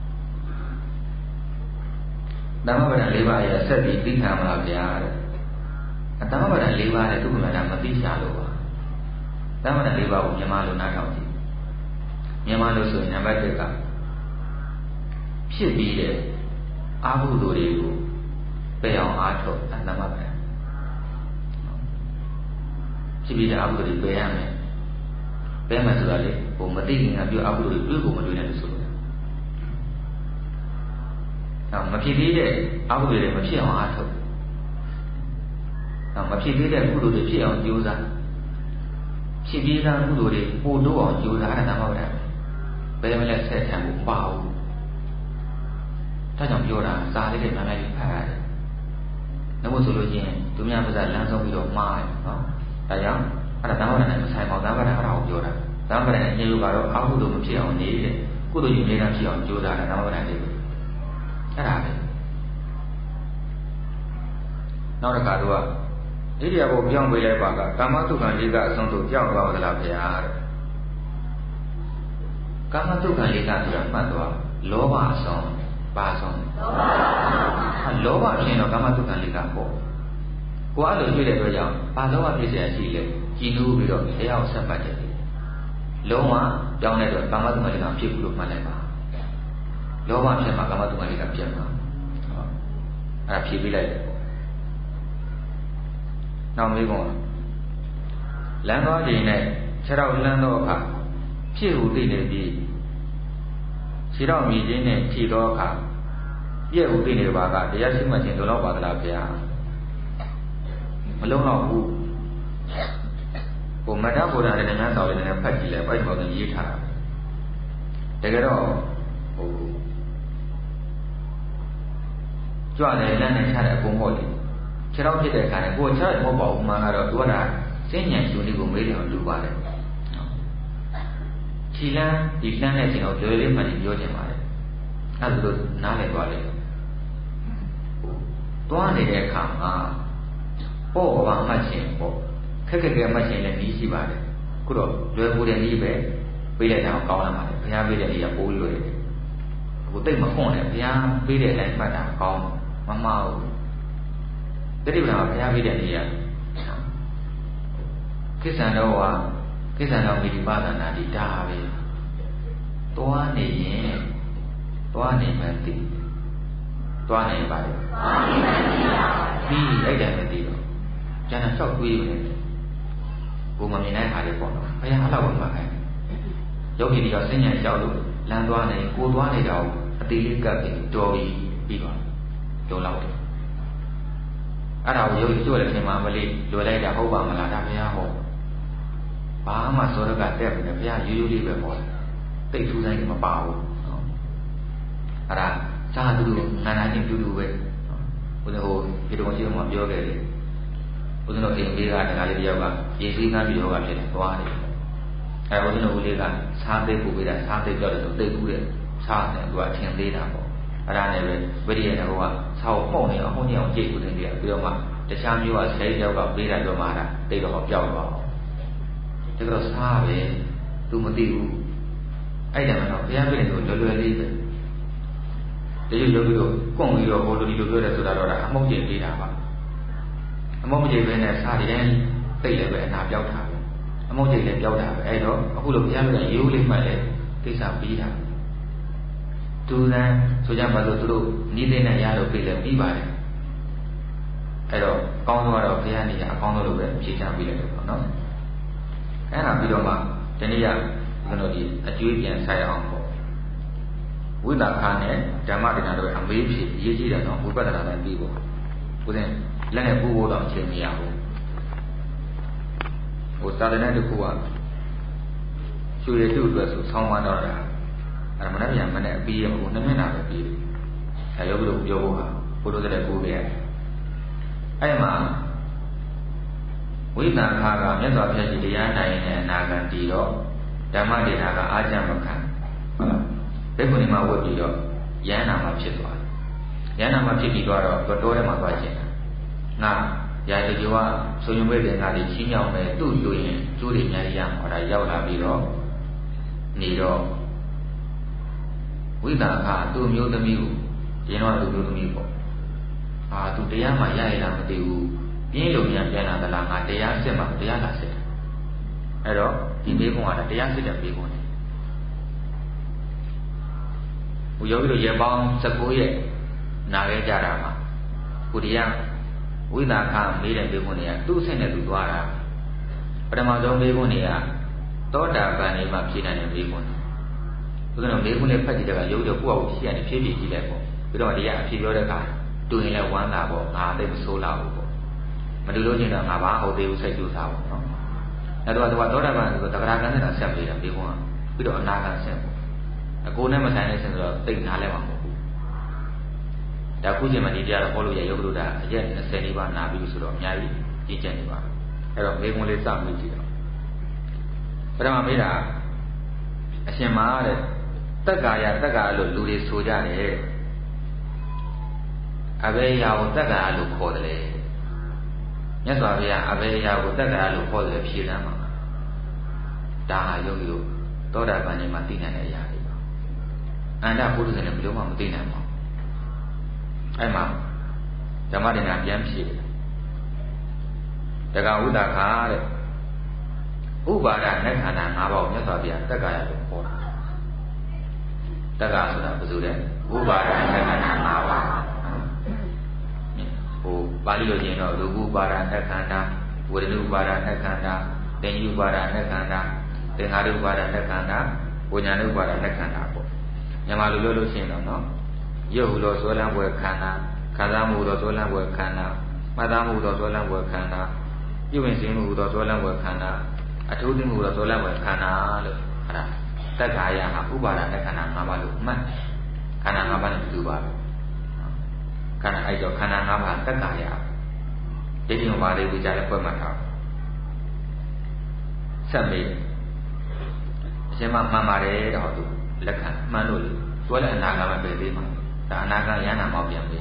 ဓမ္မပဒံ၄ပါးရဲ့ဆက်ပြီးသိခံမလားဗျာတဲ့ဓမ္မပဒံ၄ပါးနဲ့သူ့ကမှမသိချလို့ပါဓမ္မပဒံ၄ပါးကိုမြန်မာလိုနားထောင်ကြည့်မြန်မာလိုဆိုရင်နံပါတ်၁ကဖြစ်ပြီးတဲ့အာဟုသူတွေကိုပယ်အောင်အားထုတ်ဓမ္မပဒံဖြစ်ပြီးတဲ့အာဟုသူတွေပယ်ရမယ်ပယ်မှဆိုတာလေဟိုမသိခင်ကပြောအာဟုသူတွေတွေ့ကိုမတွေ့နဲ့လို့ဆိုလို့မဖြစ်သေးတဲ့အာဟုတွေမဖြစ်အောင်အားထုတ်မဖြစ်သေးတဲ့ကုသိုလ်တွေဖြစ်အောင်ကြိုးစားဖြစ်ပြီးသားကုသိုလ်တွေပို့တိုးအောင်ကြိုးစားတာမှမဟုတ်ဘူးဘယ်မလဲဆက်ထံကိုပါဘူးဒါကြောင့်ပြောတာစာလေးတွေမှန်မှန်လေးဖတ်ရတယ်။ဒါမို့ဆိုလို့ချင်းသူများပါးစပ်လမ်းဆုံးပြီးတော့မှားတယ်နော်။ဒါကြောင့်အဲ့ဒါသံဃာနဲ့မဆိုင်ပါဘူးသံဃာနဲ့အဲ့ဒါကိုပြောတာသံဃာနဲ့ညှိလို့ကတော့အာဟုလို့မဖြစ်အောင်နေတဲ့ကုသိုလ်ကြီးအများကြီးဖြစ်အောင်ကြိုးစားတာသံဃာနဲ့လေးပဲအဲ့ဒါပဲနောက်တစ်ခါတော့ဣရိယာပုပြောင်းပေးလိုက်ပါကကာမတုခံလေးကအဆုံးသို့ကြောက်သွားသလားဖေဟာတဲ့ကာမတုခံလေးကဆိုတာမှတ်သွားလောဘအဆုံးပါဆုံးလောဘဖြစ်ရင်တော့ကာမတုခံလေးကပေါ့ကိုယ်အဲ့လိုတွေ့တဲ့အတွက်ကြောင့်ဘာလောဘဖြစ်เสียရှိလဲကြည်နူးပြီးတော့တရားကိုဆက်ပတ်တယ်လုံးဝကြောင်းတဲ့အတွက်ကာမတုခံလေးကဖြစ်ဘူးလို့မှတ်လိုက်ပါလောဘဖြစ်မှာကာမတုခံလေးကပြတ်မှာအဲ့ဒါဖြေပေးလိုက်တယ်နောက်မေးကုန်လမ်းသွားချိန်နဲ့ခြေထောက်လမ်းသောအခါဖြစ်ဟူသိနေပြီးခြေထောက်မြည်ခြင်းနဲ့ခြေသောအခါပြည့်ဟူသိနေပါကတရားရှိမှခြင်းလုံလောက်ပါသလားဗျာမလုံလောက်ဘူးဟိုမတ္တဗုဒ္ဓရဲ့ဉာဏ်တော်လေးနဲ့ဖတ်ကြည့်လဲအဲ့ဒီပေါ်ကရေးထားတာတကယ်တော့ဟိုကြွတယ်လမ်းနဲ့ချတဲ့အကုန်ဟုတ်တယ်ခြေထောက်ဖြစ်တဲ့အခါနဲ့ကိုယ်ချတယ်မဟုတ်ပါဘူးမှန်ကတော့သူကတာစဉ္ညာရှင်လေးကိုမေးတယ်လို့ပါတယ်ခြေလမ်းဒီလမ်းနဲ့ကျွန်တော်ပြောလေးမှန်ပြောချင်ပါတယ်အဲ့ဒါလို့နားလည်သွားတယ်သွားနေတဲ့အခါမှာပေါ့ဘာမှတ်ခြင်းပေါ့ခက်ခက်ခဲမှတ်ခြင်းလည်းကြီးရှိပါတယ်ခုတော့လွယ်ကူတဲ့နည်းပဲပေးလိုက်တာကောင်းလာပါတယ်ဘုရားပေးတဲ့နည်းကပိုးလွယ်တယ်အခုတိတ်မခွန့်နဲ့ဘုရားပေးတဲ့အတိုင်းမှတ်တာကောင်းမမဟုတ်တတိပ္ပံဘုရားပေးတဲ့နည်းကကိစ္ဆန္တောဝါကိစ္ဆန္တောမိတိပါဒနာတိဒါပဲသွားနေရင်သွားနေမှသိသွားနေပါလေသွားနေမှသိပါဘူးဒီအဲ့ဒါပဲသိတော့ကျန်တာလျှောက်တွေးနေတယ်ကိုမမြင်တဲ့ခါလေးပေါ့နော်ဘုရားအဲ့လောက်မှခိုင်းယောဂီတွေကစဉ္ညာကြောက်လို့လမ်းသွားနေကိုသွားနေတော့အသေးလေးကပ်ပြီးတော်ပြီးပြီးပါတော်လောက်တယ်အဲ့ဒါကိုယောဂီတို့လည်းထင်မှာမလေးလွယ်လိုက်တာဟုတ်ပါမလားဒါဘုရားဟောဘာမှစောရကတက်ပြီဘုရားရိုးရိုးလေးပဲဟောတိတ်ထူးဆိုင်မပါဘူးအဲ့ဒါသာတူတူနာနာချင်းတူတူပဲဘုရားဟိုဒီတော်ကြီးကပြောခဲ့တယ်ဘုရားတို့အိမ်လေးကတခါလေးတယောက်ကရေစည်းကားပြီးတော့ကဖြစ်တယ်သွားတယ်အဲဘုရားတို့ဦးလေးကစားသိပ်ပို့ပေးတာစားသိပ်ပြောတယ်ဆိုသိပ်ဘူးတဲ့စားတယ်သူကအထင်သေးတာပေါ့အဲ့ဒါနဲ့ပဲဝိရိယနဲ့ဟိုကဆောက်မှုန့်နေအောင်ဟုံးညအောင်ကြိတ်ကိုတင်ကြပြီးတော့မှတခြားမျိုးကဆဲတယောက်ကပေးတာတော့မှတာတိတ်တော့ပြောက်သွားအောင်ဒါကတော့စားပဲသူမသိဘူးအဲ့ဒါမှတော့ဘုရားပြည့်တယ်ဆိုလွယ်လွယ်လေးပဲတကယ်လို့ပြီးတော့ကွန့်ပြီးတော့ဟိုလိုဒီလိုပြောတယ်ဆိုတာတော့အမှုန့်ကျင်ပေးတာပါအမှုန့်မကျင်ပဲနဲ့စားတယ်တိတ်လည်းပဲအနာပြောက်တာပဲအမှုန့်ကျင်လည်းပြောက်တာပဲအဲ့တော့အခုလိုဘုရားပြည့်ရိုးလေးမှတ်လဲကိစ္စပြီးတာတူတန်းဆိုကြပါစို့သူတို့ဤသိနဲ့ရလို့ပြေးလဲပြီးပါတယ်အဲ့တော့ကောင်းဆုံးကတော့ဘုရားနေရာအကောင်းဆုံးလို့ပဲဖြေချပေးလိုက်တယ်ပေါ့နော်အဲ့ဒါပြီးတော့မှဒီနေ့ကကျွန်တော်ဒီအကျွေးပြန်ဆိုင်အောင်ပေါ့ဝိသခာနဲ့ဓမ္မဒေသတို့အမေးဖြစ်ရေးကြည့်တယ်နော်ဝိပဿနာနဲ့ပြီးပေါ့ဦးဇင်းလက်နဲ့ပူဖို့တော့အချိန်မရဘူးဟိုစာတနဲ့တစ်ခုကရွှေရတုအတွက်ဆိုဆောင်းမတော့တာအဲ့မနေ့ပြန်မနေ့အပြီးရမှာကိုနှစ်မိနစ်ပဲပြီးတယ်အဲယောဂီတို့ပြောဖို့ဟာဘုလိုတဲ့ကိုပဲအဲ့မှာဝိသခာကမြတ်စွာဘုရားကြီးတရားနိုင်တဲ့အနာဂတ်တည်တော့ဓမ္မဒေသကအာကြမခံဟုတ်လားဘိက္ခုနီမှာဝတ်ပြီးတော့ယန္နာမှာဖြစ်သွားတယ်ယန္နာမှာဖြစ်ပြီးတော့တော့တိုးထဲမှာသွားခြင်းငါရာဇဂိဝဆိုရင်ဝိပင်္ဂါတွေချင်းမြောက်မယ်သူ့လူရင်ကျိုးတွေအများကြီးရမှာဒါရောက်လာပြီးတော့နေတော့ဝိသခာသူ့မျိုးသမီးကိုရင်တော့သူ့မျိုးသမီးပေါ့အာသူတရားမှရရလားမသိဘူးပြင်းလို့မြန်ပြန်လာသလားငါတရားစစ်မှတရားလာစစ်တယ်အဲ့တော့ဒီမေးခွန်းကတရားစစ်တဲ့မေးခွန်းလေဟိုယောဂီတို့ရေပေါင်း၁၉ရက်နာခဲ့ကြတာမှာကိုတရားဝိသခာမေးတဲ့မေးခွန်းတွေကသူ့အဆင့်နဲ့သူသွားတာပထမဆုံးမေးခွန်းတွေကသောတာပန်နေမှာဖြေနိုင်တဲ့မေးခွန်းဘုရားမေးခွန်းလေးဖတ်ကြည့်တဲ့ကယောဂီတို့ကိုယ့်အကိုရှိရတယ်ဖြည့်ဖြည့်ကြည့်လိုက်ပေါ့ပြီးတော့တရားအဖြေပြောတဲ့အခါတူရင်လည်းဝမ်းသာပေါ့ငါသိမဆိုးလာဘူးပေါ့မတူလို့ချင်းတော့ငါဘာဟုတ်သေးဘူးစိတ်ကြိုးစားပေါ့နော်အဲ့တော့သူကသောတာပန်ဆိုတော့တဂရကံနဲ့တော့ဆက်ပေးတာမေးခွန်းကပြီးတော့အနာဂတ်ဆက်ပေါ့အကိုနဲ့မဆိုင်တဲ့ဆင်ဆိုတော့သိနားလဲမှာမဟုတ်ဘူးဒါခုချိန်မှဒီတရားတော့ဟောလို့ရယောဂတို့တာအရက်၂၀နီးပါးနာပြီးဆိုတော့အများကြီးကြည်ကျက်နေပါအဲ့တော့မေးခွန်းလေးစမေးကြည့်တော့ပထမမေးတာအရှင်မတဲ့တက္ကာယတက္ကာလို့လူတွေဆိုကြတယ်အဘေယကိုတက္ကာလို့ခေါ်တယ်မြတ်စွာဘုရားအဘေယကိုတက္ကာလို့ခေါ်တယ်ဖြေလမ်းမှာဒါဟာယောဂီတို့သောတာပန်နေမှာသိနိုင်တဲ့အရာတွေပါအန္တပုရုဇဉ်လည်းဘယ်လိုမှမသိနိုင်ပါဘူးအဲ့မှာဓမ္မဒေသပြန်ဖြေတယ်တက္ကဝုဒ္ဒခာတဲ့ဥပါဒနဲ့ခန္ဓာ၅ပါးကိုမြတ်စွာဘုရားတက္ကာယလို့ခေါ်တာတက္ကာဆိုတာဘယ်လိုလဲဥပါဒနဲ့ခန္ဓာ၅ပါးဟိုပါဠိလိုကျင်တော့ရူပဥပါဒနဲ့ခန္ဓာဝေဒနုဥပါဒနဲ့ခန္ဓာသင်္ညုဥပါဒနဲ့ခန္ဓာသင်္ခါရုဥပါဒနဲ့ခန္ဓာဝိညာဏဥပါဒနဲ့ခန္ဓာပေါ့မြန်မာလိုပြောလို့ရှိရင်တော့နော်ရုပ်ဟူသောဇောလန်းဘွယ်ခန္ဓာခံစားမှုဟူသောဇောလန်းဘွယ်ခန္ဓာမှတ်သားမှုဟူသောဇောလန်းဘွယ်ခန္ဓာပြုဝင်ခြင်းမှုဟူသောဇောလန်းဘွယ်ခန္ဓာအထူးသိမှုဟူသောဇောလန်းဘွယ်ခန္ဓာလို့အဲ့ဒါတက္ကာယဟာဥပါဒနဲ့ခန္ဓာ၅ပါးလို့မှတ်ခန္ဓာ၅ပါးနဲ့တူပါပဲခန္ဓာအဲ့တော့ခန္ဓာ၅ပါးတက္ကာယဒိဋ္ဌိမပါလေးကိုကြားလဲဖွဲ့မှတ်ထားဆက်မေးအရှင်မမှန်ပါတယ်တော့သူလက်ခံမှန်လို့လေသူလည်းအနာဂတ်မှာပဲသေးမှာဒါအနာဂတ်ရဟန္တာမောက်ပြန်ပြီ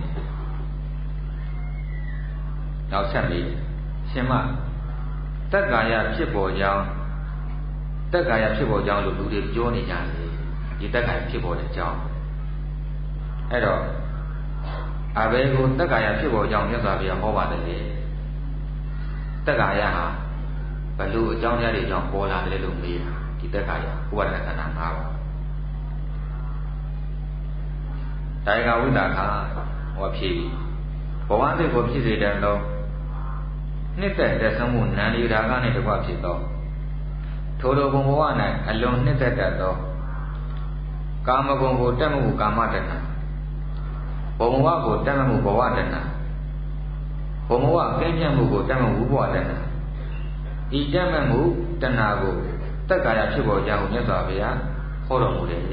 နောက်ဆက်မေးရှင်မတက္ကာယဖြစ်ပေါ်ကြောင်းတက္ကာယဖြစ်ပေါ်ကြောင်းလို့လူတွေပြောနေကြတယ်ဒီတက္ကာယဖြစ်ပေါ်တဲ့အကြောင်းအဲ့တော့အဘယ်ကိုတက္ကာယဖြစ်ပေါ်ကြောင်းမြတ်စွာဘုရားဟောပါတယ်လေတက္ကာယဟာဘလို့အကြောင်းတရားတွေကြောင့်ပေါ်လာတယ်လို့မေးတာဒီတက္ကာယဥပါဒနာခန္ဓာ၅ပါးဒါယကဝိသခာဟောဖြစ်ဘဝသစ်ကိုဖြစ်စေတဲ့သောနှစ်သက်တဆမှုနန္ဒီရာဂနှင့်တကွဖြစ်သောထိုလိုဘုံဘဝ၌အလွန်နှစ်သက်တတ်သောကာမဂုဏ်ကိုတက်မှုကာမတဏ္ဍဘုံဘဝကိုတက်မှုဘဝတဏ္ဍဘုံဘဝကင်းပြတ်မှုကိုတက်မှုဝိဘဝတဏ္ဍဤတက်မှုတဏ္ဍကိုတက္ကာယဖြစ်ပေါ်ကြောင်းမြတ်စွာဘုရားဟောတော်မူတယ်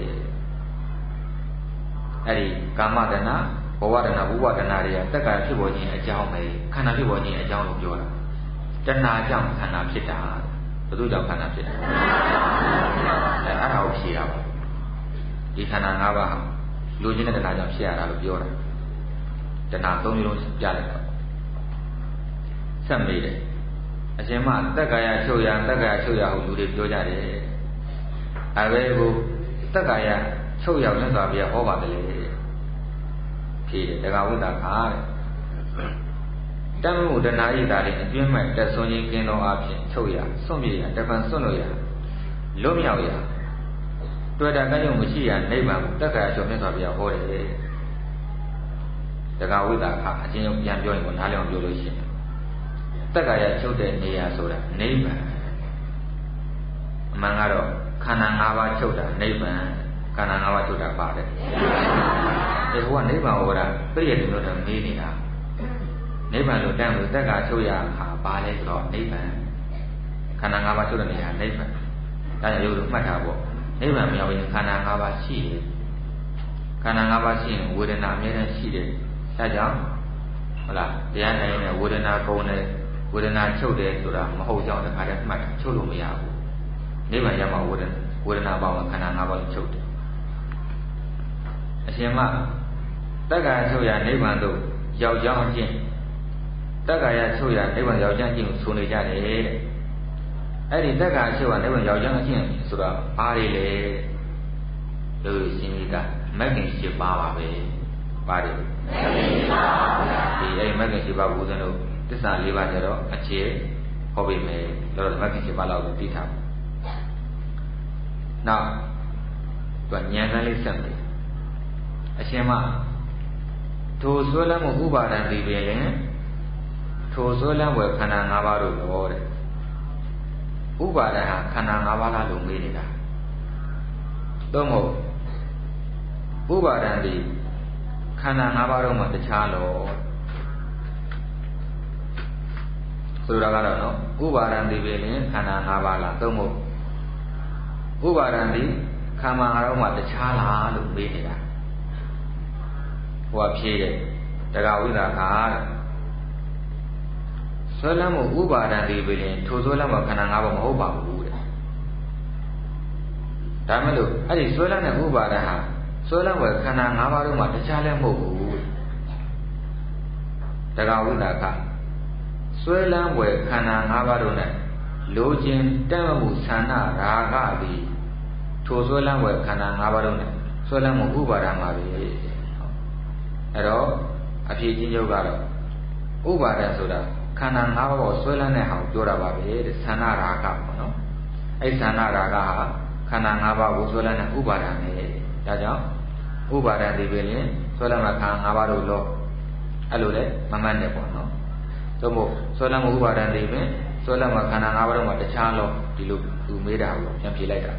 အဲ့ဒီကာမတဏ္ဍဘဝတဏ္ဍဝိဘဝတဏ္ဍတွေကတက္ကာယဖြစ်ပေါ်ခြင်းအကြောင်းပဲခန္ဓာဖြစ်ပေါ်ခြင်းအကြောင်းလို့ပြောတာတဏ္ဍကြောင့်ခန္ဓာဖြစ်တာဘယ်သူကြောင့်ခန္ဓာဖြစ်တာအဲ့အဲ့ဒါကိုဖြေတာပါဒီခန္ဓာ၅ပါးဟာလူချင်းတဲ့တဏှာကြောင့်ဖြစ်ရတာလို့ပြောတာတဏှာ၃မျိုးလုံးပြလိုက်တော့ဆက်မေးတယ်အရှင်မတက္ကာယချုပ်ရတက္ကာယချုပ်ရဟုတ်လူတွေပြောကြတယ်အဘယ်ကိုတက္ကာယချုပ်ရမြတ်စွာဘုရားဟောပါတယ်လေဖြေတယ်တက္ကဝိသခာတဲ့တမ်းမှုတဏှာဤသာလေးအတွင်းမဲ့တက်ဆွန်ခြင်းကင်းသောအဖြစ်ချုပ်ရဆွန့်ပြေရတပံဆွန့်လို့ရလွတ်မြောက်ရတွေ့တာကယုံမရှိရနိဗ္ဗာန်ကိုတက္ကရာကျော်မြတ်စွာဘုရားဟောတယ်တက္ကဝိသခအချင်းချင်းပြန်ပြောရင်ကိုနားလည်အောင်ပြောလို့ရှိရင်တက္ကရာချုပ်တဲ့နေရာဆိုတာနိဗ္ဗာန်အမှန်ကတော့ခန္ဓာ၅ပါးချုပ်တာနိဗ္ဗာန်ခန္ဓာ၅ပါးချုပ်တာပါတယ်ဒီဟိုကနိဗ္ဗာန်ဟောတာပြည့်ရတယ်လို့တော့မေးနေတာနိဗ္ဗာန်လို့တန်းလို့တက္ကရာချုပ်ရဟာပါလဲဆိုတော့နိဗ္ဗာန်ခန္ဓာ၅ပါးချုပ်တဲ့နေရာနိဗ္ဗာန်ဒါကြောင့်ရုပ်လို့မှတ်ထားပေါ့နိဗ္ဗာန်မရောက်ရင်ခန္ဓာ၅ပါးရှိတယ်ခန္ဓာ၅ပါးရှိရင်ဝေဒနာအမြဲတမ်းရှိတယ်ဒါကြောင့်ဟုတ်လားတရားနိုင်ရင်ဝေဒနာကုန်တယ်ဝေဒနာချုပ်တယ်ဆိုတာမဟုတ်ကြောင်းတခါတည်းမှတ်ချုပ်လို့မရဘူးနိဗ္ဗာန်ရောက်မှဝေဒနာဝေဒနာပေါင်းခန္ဓာ၅ပါးချုပ်တယ်အရှင်မတက္ကရာချုပ်ရနိဗ္ဗာန်သို့ရောက်ကြောင်းအချင်းတက္ကရာချုပ်ရနိဗ္ဗာန်ရောက်ကြောင်းအချင်းဆိုနေကြတယ်တဲ့အဲ့ဒီတက္ကရာချုပ်ရနိဗ္ဗာန်ရောက်ကြောင်းအချင်းဆိုတော့အားရလေလို့ရှင်ကြီးကမဂ္ဂင်၈ပါးပါပဲပါတယ်မဂ္ဂင်၈ပါးပါဗျာဒီအဲ့ဒီမဂ္ဂင်၈ပါးဘုရားတို့သစ္စာ၄ပါးကျတော့အခြေဟောပေးမယ်လို့မဂ္ဂင်၈ပါးလောက်ကိုသိထားပါနောက်သူကဉာဏ်ကလေးဆက်တယ်အရှင်မထိုဆွဲလမ်းမှုဥပါဒံဒီပင်လင်ထိုဆွဲလမ်းဝယ်ခန္ဓာ၅ပါးတို့တော်တဲ့ဥပါဒံဟာခန္ဓာ၅ပါးလားလို့မေးနေတာသို့မဟုတ်ဥပါဒံဒီခန္ဓာ၅ပါးတော့မှတခြားလို့ဆိုတာကတော့နော်ဥပါဒံဒီပင်လင်ခန္ဓာ၅ပါးလားသို့မဟုတ်ဥပါဒံဒီခန္ဓာ၅ပါးတော့မှတခြားလားလို့မေးနေတာဟိုကဖြေတယ်တက္ကဝိသခာတဲ့ဆွဲလမ်းမှုဥပါဒံဒီပင်လင်ထိုဆွဲလမ်းမှုခန္ဓာ၅ပါးမဟုတ်ပါဘူးတဲ့ဒါမဲ့လို့အဲ့ဒီဆွဲလမ်းတဲ့ဥပါဒံဟာဆွဲလမ်းဝယ်ခန္ဓာ၅ပါးတော့မှတခြားလည်းမဟုတ်ဘူးတက္ကဝိသခဆွဲလမ်းဝယ်ခန္ဓာ၅ပါးတို့၌လိုချင်တက်မှုဆန္ဒရာဂသည်ထိုဆွဲလမ်းဝယ်ခန္ဓာ၅ပါးတို့၌ဆွဲလမ်းမှုဥပါဒံမှာပဲအဲ့တော့အဖြေချင်းချုပ်ကတော့ဥပါဒံဆိုတာခန္ဓာ၅ပါးကိုဆွဲလန်းတဲ့ဟာကိုပြောတာပါပဲတဲ့သန္နာရာဂပေါ့နော်အဲ့သန္နာရာဂဟာခန္ဓာ၅ပါးကိုဆွဲလန်းတဲ့ဥပါဒံပဲဒါကြောင့်ဥပါဒံဒီပင်ရင်ဆွဲလန်းမှာခန္ဓာ၅ပါးတို့လို့အဲ့လိုလေမမှန်တယ်ပေါ့နော်သို့မဟုတ်ဆွဲလန်းမှုဥပါဒံဒီပင်ဆွဲလန်းမှာခန္ဓာ၅ပါးတို့မှာတခြားလို့ဒီလိုသူမေးတာကိုပြန်ဖြေလိုက်တာ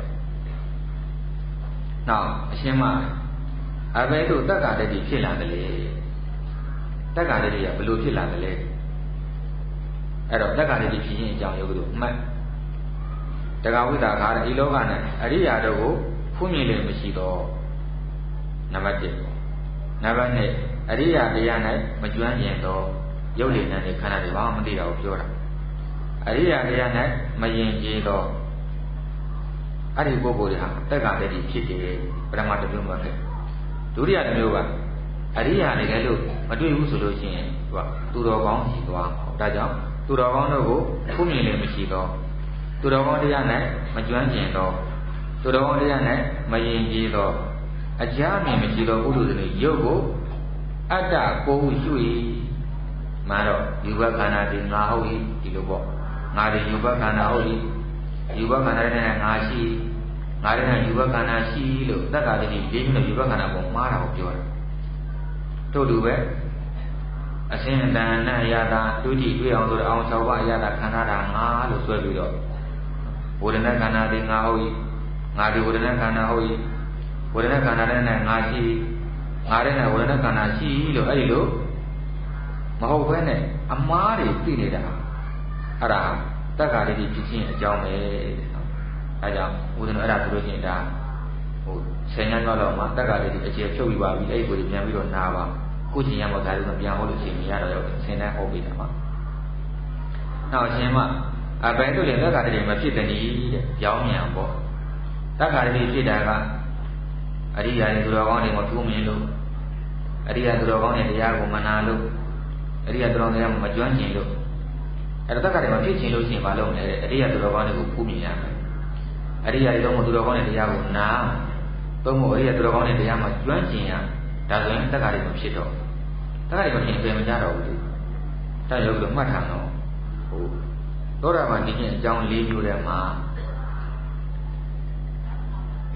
နောက်အရှင်းမအဘယ်လိုတက္ကရာတတိဖြစ်လာတယ်လေတက္ကရာတတိကဘယ်လိုဖြစ်လာတယ်လဲအဲ့တော့တက္ကရာတတိဖြစ်ခြင်းအကြောင်းရုပ်တို့မှတ်တက္ကဝိသခာတဲ့ဤလောကနဲ့အရိယာတို့ကိုဖူးမြင်လည်းမရှိတော့နံပါတ်၁နံပါတ်၂အရိယာတရား၌မကျွမ်းကျင်တော့ရုပ်လေနဲ့ခန္ဓာတွေဘာမှမသိတာကိုပြောတာအရိယာတရား၌မယဉ်ကျေးတော့အဲ့ဒီပုဂ္ဂိုလ်တွေဟာတက္ကရာတတိဖြစ်တယ်ပရမတ္တမျိုးမှာဖြစ်ဒုတိယတစ်မျိုးကအရိယာတကယ်လို့မတွေ့ဘူးဆိုလို့ရှိရင်သူကသူတော်ကောင်းရှိသွားဒါကြောင့်သူတော်ကောင်းတို့ကိုဖူးမြင်လည်းမရှိတော့သူတော်ကောင်းတရားနဲ့မကျွမ်းကျင်တော့သူတော်ကောင်းတရားနဲ့မယဉ်ကျေးတော့အကြမ်းမြင်မရှိတော့ဥဒ္ဓတွေရုပ်ကိုအတ္တကိုယ်ရှု၏မှတော့ယူဘခန္ဓာဒီငါဟုတ်၏ဒီလိုပေါ့ငါဒီယူဘခန္ဓာဟုတ်၏ယူဘခန္ဓာနဲ့ငါရှိငါလည်းယူဘခန္ဓာရှိလို့တက္ကရာတတိလေးမျိုးနဲ့ယူဘခန္ဓာကိုမှားတာကိုပြောတာတို့တူပဲအစင်တန်နဲ့အရာသာဒုတိတွေ့အောင်ဆိုတော့အောင်၆ပါးအရာသာခန္ဓာတာငါလို့ဆွဲပြီးတော့ဝေဒနာခန္ဓာဒီငါဟုတ်၏ငါဒီဝေဒနာခန္ဓာဟုတ်၏ဝေဒနာခန္ဓာနဲ့ငါရှိငါလည်းဝေဒနာခန္ဓာရှိလို့အဲ့ဒီလိုမဟုတ်ဘဲနဲ့အမားတွေသိနေတာအဲ့ဒါတက္ကရာတတိဖြစ်ခြင်းအကြောင်းပဲအဲကြောင့်ဦးဇင်းတို့အဲ့ဒါဆိုလို့ရှိရင်ဒါဟိုဆယ်ညကျော်လောက်မှတက္ကရာတတိအခြေဖြုတ်ပြီးပါပြီအဲ့ဒီကိုပြန်ပြီးတော့နာပါခုချိန်ရမှာဒါလည်းပြန်ဟောလို့ရှိရင်မရတော့ရောက်ဆင်တန်းဟောပေးတာပါနောက်အရှင်မအဘယ်လိုလဲတက္ကရာတတိမဖြစ်တဲ့နည်းတဲ့ကြောင်းမြန်ပေါ့တက္ကရာတတိဖြစ်တာကအရိယာတွေသူတော်ကောင်းတွေမထူးမြင်လို့အရိယာသူတော်ကောင်းတွေတရားကိုမနာလို့အရိယာသူတော်ကောင်းတွေမကျွမ်းကျင်လို့အဲ့တော့တက္ကရာတတိမဖြစ်ချင်လို့ရှိရင်မလုပ်နဲ့တဲ့အရိယာသူတော်ကောင်းတွေကိုဖူးမြင်ရမယ်အရိယာတွေတော့သူတော်ကောင်းတဲ့တရားကိုနာသုံးဖို့အရိယာသူတော်ကောင်းတဲ့တရားမှာကျွမ်းကျင်ရဒါဆိုရင်တက္ကရာတွေမဖြစ်တော့တက္ကရာတွေမဖြစ်ရင်မကြတော့ဘူးဒါရုပ်လို့မှတ်ထားတော့ဟိုသောတာပန်ဒီချင်းအကြောင်း၄မျိုးထဲမှာ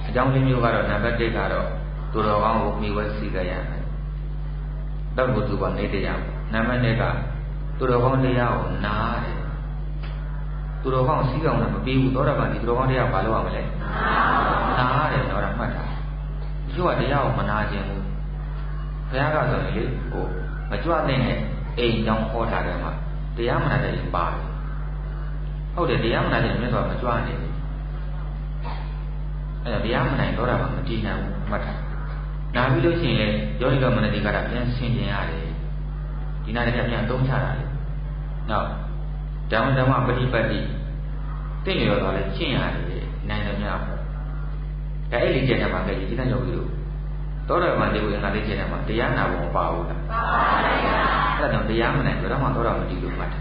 အကြောင်းလေးမျိုးကတော့နံပါတ်တစ်ကတော့သူတော်ကောင်းကိုမိဝဲစီကြရတယ်တောက်ကိုသူပါနေတရားနံပါတ်နှစ်ကသူတော်ကောင်းတရားကိုနားတယ်သူတော်ကောင်းစီးကောင်လည်းမပြီးဘူးသောတာပန်ဒီသူတော်ကောင်းတရားကိုဘာလုပ်ရမလဲနားတယ်တော့မှတ်တာဒီလိုကတရားကိုမနာခြင်းဘူးဘုရားကဆိုရင်လေဟိုမကြွတဲ့နဲ့အိမ်ကြောင်းဟောထားတယ်မှာတရားမနာတဲ့ရင်ပါတယ်ဟုတ်တယ်တရားမနာတဲ့မြတ်စွာမကြွနေဘူးအဲ့ဒါတရားမနိုင်တော့တာမှမတည်နိုင်ဘူးမှတ်ထားနာပြီးလို့ရှိရင်လေယောနိကမနတိကတော့ပြန်ဆင်ကျင်ရတယ်ဒီနာတည်းပြန်သုံးချတာလေနောက်ဓမ္မဓမ္မပฏิပတ်တိသိလျော်တော့လေရှင်းရတယ်နိုင်တယ်များပေါ့ဒါအဲ့ဒီကျက်တဲ့မှာကြည့်တဲ့ယောဂီတို့သောတာပန်ဒီကိုငါလေးကျက်တဲ့မှာတရားနာဖို့မပါဘူးလားပါပါဗျာအဲ့ဒါကြောင့်တရားမနိုင်ဘယ်တော့မှသောတာမတည်လို့မှတ်တယ်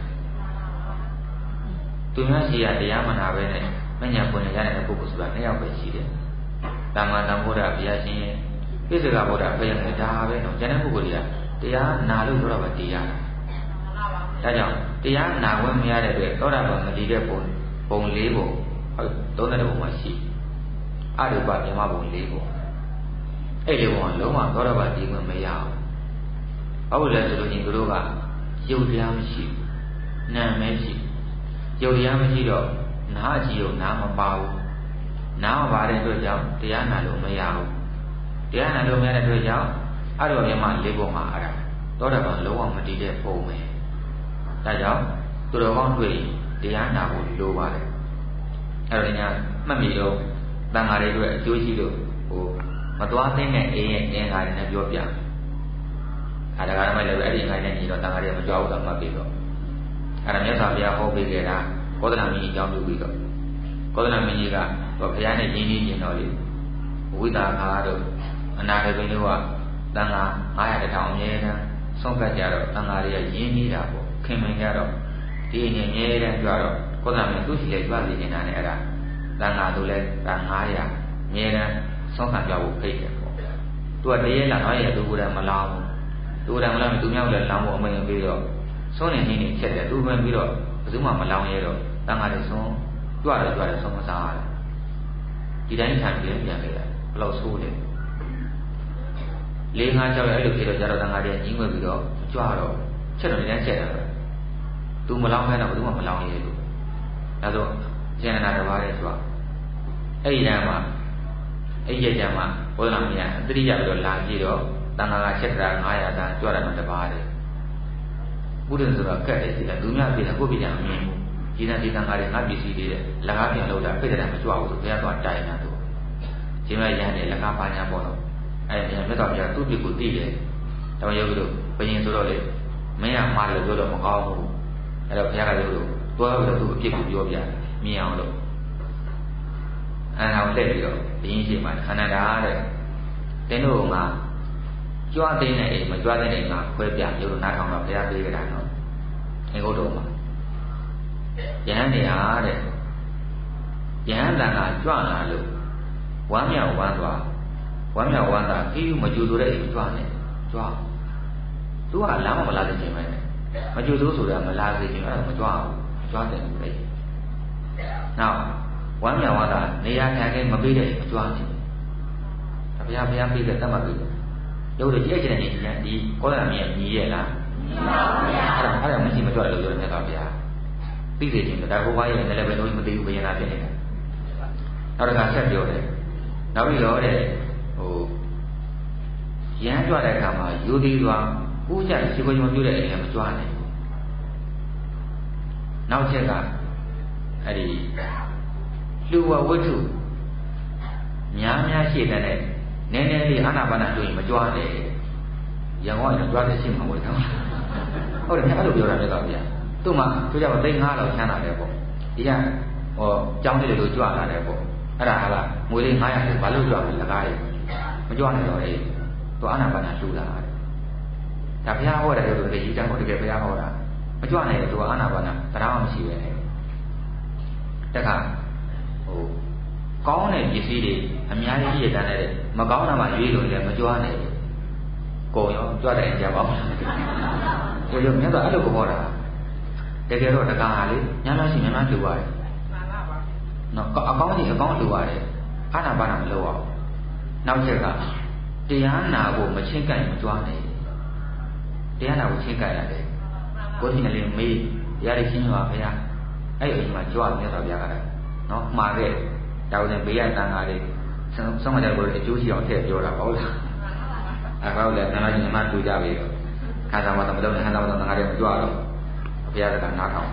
သူများရှိရတရားမနာပဲနဲ့မညာပွင့်ရတဲ့ပုဂ္ဂိုလ်ဆိုတာနှစ်ယောက်ပဲရှိတယ်တမ္မာတမ္ဗုဒ္ဓဘုရားရှင်ပိဿကဗုဒ္ဓဘုရားရှင်ဒါပဲနော်ကျန်တဲ့ပုဂ္ဂိုလ်တွေကတရားနာလို့သောတာပန်တည်ရတာဒါကြောင့်တရားနာခွင့်မရတဲ့အတွက်သောတာပန်မတည်တဲ့ပုံပုံ၄ပုံဟုတ်သုံးတဲ့ပုံမှာရှိအရူပမြမပုံ၄ပုံအဲ့ဒီပုံကလုံးဝသောတာပန်တည်ခွင့်မရဘူးဟုတ်လဲဆိုလို့ချင်းသူတို့ကယုတ်တရားမရှိနာမ်မရှိယုတ်တရားမရှိတော့နားကြည့်လို့နားမပါဘူးနားမပါတဲ့အတွက်ကြောင့်တရားနာလို့မရဘူးတရားနာလို့မရတဲ့အတွက်ကြောင့်အရူပမြမ၄ပုံမှာအဲ့ဒါသောတာပန်လုံးဝမတည်တဲ့ပုံပဲဒါကြောင့်သူတော်ကောင်းတွေ့တရားနာဖို့လိုပါတယ်အဲ့တော့ညာမှတ်မိတော့တန်ဃာတွေအတွက်အကျိုးရှိလို့ဟိုမသွားသိတဲ့အိမ်ရဲ့အင်္ဂါတွေနဲ့ပြောပြအဲ့ဒါကမှလည်းအဲ့ဒီအင်္ဂါနဲ့ညီတော့တန်ဃာတွေမကြွားဘူးတော့မှတ်ပြီးတော့အဲ့ဒါမြတ်စွာဘုရားဟောပေးခဲ့တာကောသလမင်းကြီးအကြောင်းပြုပြီးတော့ကောသလမင်းကြီးကဘုရားနဲ့ရင်းနှီးကျင်တော့လေဝိသခာတို့အနာဂတ်ဘင်းတို့ကတန်ဃာငါးရာတစ်ထောင်အမြဲတမ်းဆုံးဖြတ်ကြတော့တန်ဃာတွေကရင်းနှီးတာပေါ့ခင်မင်ကြတော့ဒီအနေအမြဲတမ်းကြတော့ကောသလမင်းသူ့စီလည်းကြွစီနေတာနဲ့အဲ့ဒါတန်ဃာတို့လည်းတန်ငါးရာအမြဲတမ်းဆုံးခံကြဖို့ဖိတ်တယ်ပေါ့သူကတရေလာငါးရာသူကလည်းမလောင်းဘူးသူကလည်းမလောင်းဘူးသူများလည်းလောင်းဖို့အမိန့်ပေးတော့ဆုံးနေနေနေချက်တယ်သူပဲပြီးတော့ဘယ်သူမှမလောင်းရဲတော့တန်ဃာတွေဆုံးကြွတယ်ကြွတယ်ဆုံးမစားရတယ်ဒီတိုင်းခံပြန်ပြန်ခဲ့တယ်ဘယ်လောက်ဆိုးလဲလေးငါးကြောက်ရအဲ့လိုဖြစ်တော့ကြတော့တန်ဃာတွေကြီးငွေပြီးတော့ကြွတော့ချက်တော့လည်းချက်တယ်ပဲသူမလောင်းခဲတော့ဘယ်သူမှမလောင်းရဲလို့ဒါဆိုဉာဏ်နာတစ်ပါးတဲ့ဆိုတော့အဲ့ဒီတန်းမှာအဲ့ရကြမှာဘောဓနာမင်းကတတိယပြီးတော့လာကြည့်တော့တန်ခါကချက်တာငါးရာတန်းကြွတာတော့တစ်ပါးတဲ့ဘုရင်ဆိုတော့ကတ်တယ်ဒီကသူများပြည်တယ်ကိုပြည်တယ်မမြင်ဘူးဒီတန်းဒီတန်ခါတွေငါပစ္စည်းတွေလက်ကားပြန်လောက်တာပြည့်တယ်မကြွဘူးဆိုဘုရားသွားတိုင်တာသူရှင်မရန်တယ်လက်ကားပါညာပေါ့တော့အဲ့ဒီမြတ်တော်ဘုရားသူ့ပြည်ကိုသိတယ်တော်ရုပ်တို့ဘယင်ဆိုတော့လေမင်းကမှားတယ်ပြောတော့မကောင်းဘူးအဲ့တော့ဘုရားကပြောလို့သွားပြီးတော့သူ့အပြစ်ကိုပြောပြတယ်မြင်အောင်လို့အနာကိုလက်ပြီးတော့ဘယင်းရှိမှအနန္တာတဲ့တင်းတို့ကကြွားသိတဲ့အိမ်မကြွားတဲ့အိမ်မှာခွဲပြရုပ်လို့နားထောင်တော့ဘုရားပေးကြတာနော်အင်္ဂုတ္တမှာယဟန်နေဟာတဲ့ယဟန်တန်ကကြွလာလို့ဝမ်းမြောက်ဝမ်းသွားဝမ်းမြောက်ဝမ်းသာခီးမကြိုးတဲ့အိမ်ကြွနေကြွားသူကလမ်းမလာတဲ့ချိန်ပဲမကြိုးစိုးဆိုတာမလာစေချင်အဲ့ဒါမကြွားဘူးကြွားတယ်လေနောက်ဝမ်းမြောက်ဝမ်းသာနေရာထိုင်ခင်းမပေးတဲ့မကြွားဘူးဘုရားဘုရားပေးတဲ့တတ်မှတ်ပေးတယ်ရုပ်တွေကြည့်ကြတဲ့နေညာဒီကောသလမင်းညီရဲ့လားညီပါဘူးဗျာအဲ့ဒါအဲ့ဒါမရှိမကြွတယ်လို့ပြောတယ်မြတ်စွာဘုရားသိစေခြင်းဒါဘုရားရဲ့လည်းပဲလို့မသိဘူးဘယနာဖြစ်နေတာနောက်တစ်ခါဆက်ပြောတယ်နောက်ပြီးတော့တဲ့ဟိုရမ်းကြွတဲ့အခါမှာယူသေးသွားဥစ္စာရှိခွင့်မပြုတဲ့အိမ်ကမကြွနိုင်ဘူးနောက်ချက်ကအဲ့ဒီလူဝဝတ္ထုများများရှိတဲ့နဲ့နည်းနည်းလေးအာနာပါနာတွေ့ရင်မကြွားနဲ့ရံကောင်းရင်ကြွားတဲ့ရှိမှာဟုတ်တယ်နော်ဟုတ်တယ်အဲ့လိုပြောတာလည်းတော့ဗျာသူ့မှာသူကြောင့်သိန်းငါးလောက်ချမ်းသာတယ်ပေါ့ဒီကဟောကြောင်းလေးလိုကြွားလာတယ်ပေါ့အဲ့ဒါဟာလားငွေလေးငါးရာကိုဘာလို့ကြွားလဲလကားလေးမကြွားနဲ့တော့အေးသူအာနာပါနာလှူတာဒါဘုရားဟောတယ်လို့တကယ်ကြီးတန်းကိုတကယ်ဘုရားဟောတာမကြွနဲ့သူကအာနာပါနာတရားမှမရှိပဲတခါဟိုကောင်းတဲ့ပစ္စည်းတွေအများကြီးရတဲ့တန်းနဲ့မကောင်းတာမှရွေးလို့လည်းမကြွနဲ့ကိုယ်ရောကြွတဲ့ကြပါဘူးကိုယ်ရောမြတ်စွာအဲ့လိုကိုဟောတာတကယ်တော့တကားဟာလေညာလားရှိညာလားလှူပါတယ်မှန်ပါပါနော်အကောင်းကြီးအကောင်းလှူပါတယ်အာနာပါနာမလုပ်အောင်နောက်ချက်ကတရားနာဖို့မချင်းကပ်ရင်မကြွားနဲ့တရားနာဖို့ချင်းကပ်ရတယ်ကိုယ်စီအလင်းမေးတရားရချင်းပါဗျာအဲ့အိမ်မှာကြွားမြတ်စွာဘုရားကလည်းနော်မှာခဲ့တောင်းတဲ့ဘေးရတန်ခါလေးဆုံးမကြဘူးအကျိုးရှိအောင်ထည့်ပြောတာဟုတ်လားအခုလည်းတန်ခါကြီးမှတူကြပြီတော့ခန္ဓာမသမလုံးနဲ့ခန္ဓာမသမငါတွေမကြွားတော့ဘုရားကနားထောင်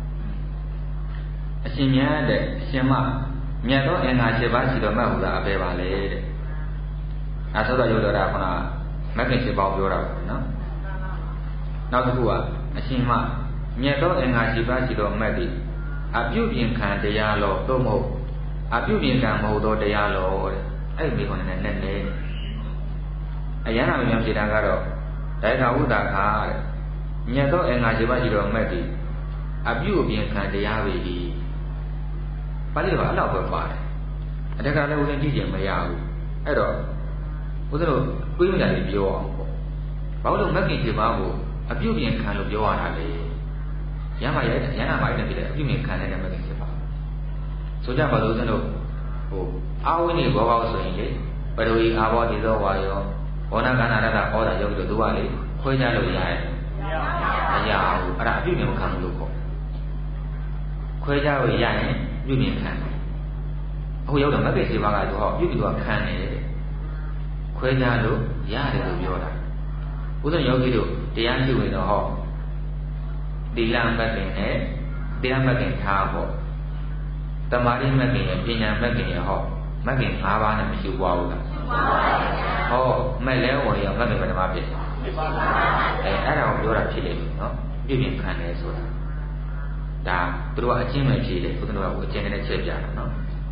အရှင်မြတ်တဲ့အရှင်မမြတ်သောအင်္ဂါ၈ပါးရှိတော်မှတ်ဟူတာအပေပါလေတဲ့အဲဆိုတော့ရုပ်တော်တာခဏမဂ္ဂင်၈ပါးပြောတာနော်နောက်တစ်ခုကအရှင်မမြတ်သောအင်္ဂါ၈ပါးရှိတော်မှတ်သည်အပြုပြင်ခံတရားလောသို့မဟုတ်အပြုပြင်ခံမဟုတ်သောတရားလောတဲ့အဲ့ဒီမိခွန်းနဲ့နဲ့နဲ့အယန္တာမြတ်ဖြေတာကတော့ဒါကဝုတာခါတဲ့မြတ်သောအင်္ဂါ၈ပါးရှိတော်မှတ်သည်အပြုပြင်ခံတရားပေသည်ပါဠိတော်အဲ့လောက်ပဲပါတယ်အတက္ကလည်းဦးဇင်းကြည့်ချင်မရဘူးအဲ့တော့ဦးဇင်းတို့တွေးမိတာလေးပြောအောင်ပေါ့ဘာလို့မဂ္ဂင်၈ပါးကိုအပြုပြင်ခံလို့ပြောရတာလဲရမ်းပါရဲ့ရမ်းနာပါရဲ့ဖြစ်တယ်အပြုပြင်ခံတဲ့မဂ္ဂင်၈ပါးဆိုကြပါလို့ဦးဇင်းတို့ဟိုအာဝိနိဘောဘောဆိုရင်လေပရဝီအာဘောဒီသောဝါယောဘောနာကန္နာရတဩဒါယောဂီတို့သူကလေခွဲခြားလို့ရရဲ့မရဘူးအဲ့ဒါအပြုပြင်ခံလို့ခေါ်ခွဲခြားလို့ရရင်ပြုပြင်ခံတယ်အခုရောက်တော့မဂ္ဂင်၈ပါးကတော့ပြုပြင်တော့ခံတယ်တဲ့ခွဲခြားလို့ရတယ်လို့ပြောတာဥဒ္ဒယောဂီတို့တရားရှိဝင်တော့ဟောသီလမဂ္ဂင်နဲ့တရားမဂ္ဂင်ထားဟောတမာတိမဂ္ဂင်ရဲ့ပညာမဂ္ဂင်ရဲ့ဟောမဂ္ဂင်၅ပါးနဲ့မရှိပါဘူးလားရှိပါပါဟောမဲ့လဲဝင်ရောမဂ္ဂင်ဘယ်နှပါဖြစ်ရှိပါပါအဲအဲ့ဒါကိုပြောတာဖြစ်လိမ့်မယ်နော်ပြုပြင်ခံတယ်ဆိုတာဒါသူတို့ကအချင်းမဲ့ဖြေတယ်ဘုရားတို့ကအချင်းနဲ့ချက်ပြတာနော်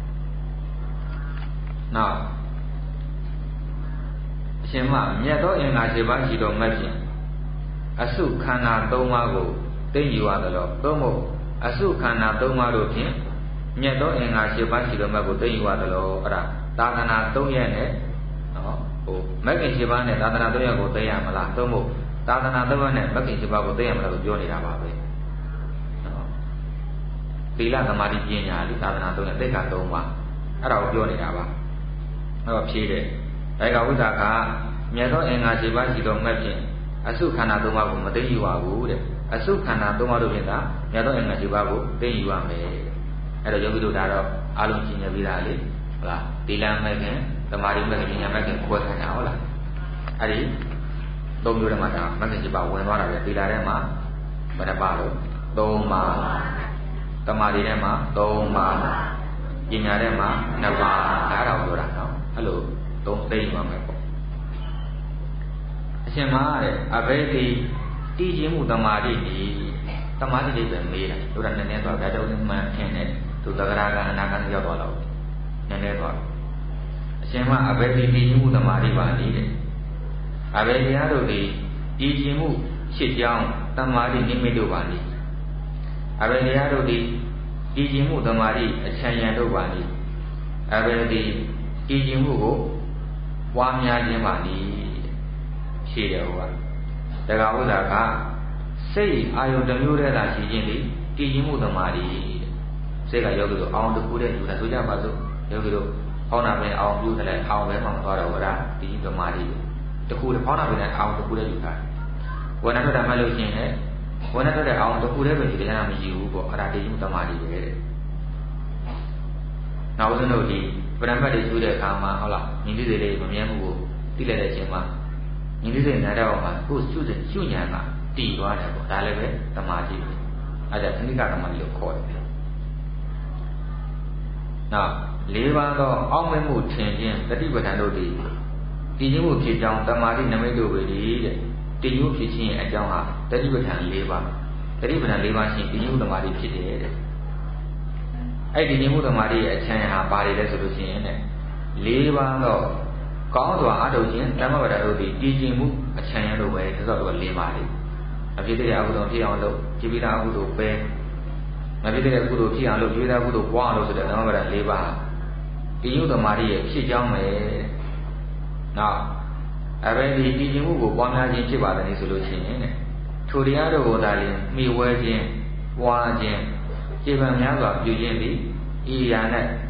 နောက်အရှင်မမြတ်သောအင်္ဂါ၈ပါးရှိတော်မတ်ဖြင့်အစုခန္ဓာ၃ပါးကိုသိယူရသလိုသို့မဟုတ်အစုခန္ဓာ၃ပါးတို့ဖြင့်မြတ်သောအင်္ဂါ၈ပါးရှိတော်မတ်ကိုသိယူရသလိုအဲ့ဒါသာသနာ၃ရက်နဲ့နော်ဟိုမဂ္ဂင်၈ပါးနဲ့သာသနာ၃ရက်ကိုသိရမလားသို့မဟုတ်သာသနာ၃ရက်နဲ့မဂ္ဂင်၈ပါးကိုသိရမလားလို့ပြောနေတာပါပဲသီလသမာဓိပညာလေးသာသနာသုံးရသိက္ခာသုံးပါအဲ့ဒါကိုပြောနေတာပါအဲ့တော့ဖြေတယ်ဒါကဝိသကမြတ်သောအင်္ဂါ၈ပါးရှိတော်မှတ်ဖြင့်အစုခန္ဓာသုံးပါးကိုမသိယူပါဘူးတဲ့အစုခန္ဓာသုံးပါးတို့ဖြင့်သာမြတ်သောအင်္ဂါ၈ပါးကိုသိယူရမယ်အဲ့တော့ယောဂီတို့ဒါတော့အလုံးရှင်းနေပြီလားလေဟုတ်လားသီလမဲ့ခင်သမာဓိမဲ့ခင်ပညာမဲ့ခင်ခွဲခံတာဟုတ်လားအဲ့ဒီသုံးမျိုးထဲမှာဒါမဂ္ဂင်၈ပါးဝင်သွားတာပဲသီလထဲမှာဘယ်နှပါလို့သုံးပါတမာရီထဲမှာသုံးပါးပညာထဲမှာနှစ်ပါးဒါတော့ပြောတာနော်အဲ့လိုသုံးသိပါမယ်ပေါ့အရှင်မတဲ့အဘိဓိတည်ခြင်းမှုတမာရီဒီတမာရီလေးပဲမေးတာတို့ကနည်းနည်းတော့ဒါတော့မှထင်တယ်သူသဂရကအနာကံရောက်သွားတော့နည်းနည်းတော့အရှင်မအဘိဓိတည်ခြင်းမှုတမာရီပါလေတဲ့အဘိဓိအားတို့ဒီတည်ခြင်းမှုဖြစ်ကြောင်းတမာရီနိမိတ်တို့ပါလေအဘယ်တရားတို့သည်တည်ခြင်းမှုတမာတိအချမ်းရံတို့ပါလိအဘယ်သည်တည်ခြင်းမှုကိုပွားများခြင်းပါလိရှိတယ်ဟောတက္ကဝိဒါကစိတ်အာယုတစ်မျိုးတည်းသာရှိခြင်းသည်တည်ခြင်းမှုတမာတိစိတ်ကယောဂီတို့အောင်တခုတည်းယူတာဆိုကြပါစို့ယောဂီတို့ဖောင်းနာပင်အောင်ပြုတယ်အောင်ပဲမှမသွားတော့ဘူးလားတည်ခြင်းတမာတိတခုဖောင်းနာပင်နဲ့အောင်တခုတည်းယူတာဝဏ္ဏထွက်တာမှလို့ရှိရင်ဝဏ္ဏထွက်တဲ့အောင်တခုတည်းပဲဒီတရားမရှိဘူးပေါ့အဲ့ဒါတည်ခြင်းတမာတိပဲတဲ့နောက်ဦးဇင်းတို့ဒီပရမတ်တွေကျူးတဲ့အခါမှာဟုတ်လားညီလေးတွေလေးမမြဲမှုကိုသိလိုက်တဲ့အချိန်မှာညီလေးတွေနားတော့မှာကိုယ်ရှုတဲ့ရှုဉာဏ်ကတည်သွားတယ်ပေါ့ဒါလည်းပဲတမာတိပဲအဲ့ဒါသနိကတမာတိလို့ခေါ်တယ်နောက်လေးပါးသောအောက်မဲ့မှုထင်ခြင်းတတိပဋ္ဌာန်တို့သည်တည်ခြင်းမှုဖြစ်ကြောင်းတမာတိနမိတ်တို့ပဲလေတဲ့တည်ခြင်းဖြစ်ခြင်းရဲ့အကြောင်းဟာတတိပဋ္ဌာန်၄ပါးတတိပဋ္ဌာန်၄ပါးရှိတည်ခြင်းတမာတိဖြစ်တယ်တဲ့အဲ့ဒီဉာဏ်မှုတမာတိရဲ့အချမ်းဟာပါတယ်လဲဆိုလို့ရှိရင်တဲ့၄ပါးတော့ကောင်းစွာအထုတ်ခြင်းဓမ္မပဒတို့သည်တည်ခြင်းမှုအချမ်းရလို့ပဲသစ္စာတော့၄ပါးလေအဖြစ်တဲ့အကုသိုလ်ဖြစ်အောင်လုပ်ကြည်ပိတာအကုသိုလ်ပဲမဖြစ်တဲ့ကုသိုလ်ဖြစ်အောင်လုပ်ကြည်ပိတာကုသိုလ်ပွားအောင်လုပ်ဆိုတဲ့ဓမ္မပဒ၄ပါးတည်ခြင်းတမာတိရဲ့ဖြစ်ကြောင်းပဲနောက်အဘယ်ဒီတည်ခြင်းမှုကိုပွားများခြင်းဖြစ်ပါတယ်ဆိုလို့ရှိရင်တဲ့ထိုတရားတို့ကိုသာလျှင်မိဝဲခြင်းပွားခြင်းခြေပံများစွာပြုခြင်းသည်ဤရာနဲ့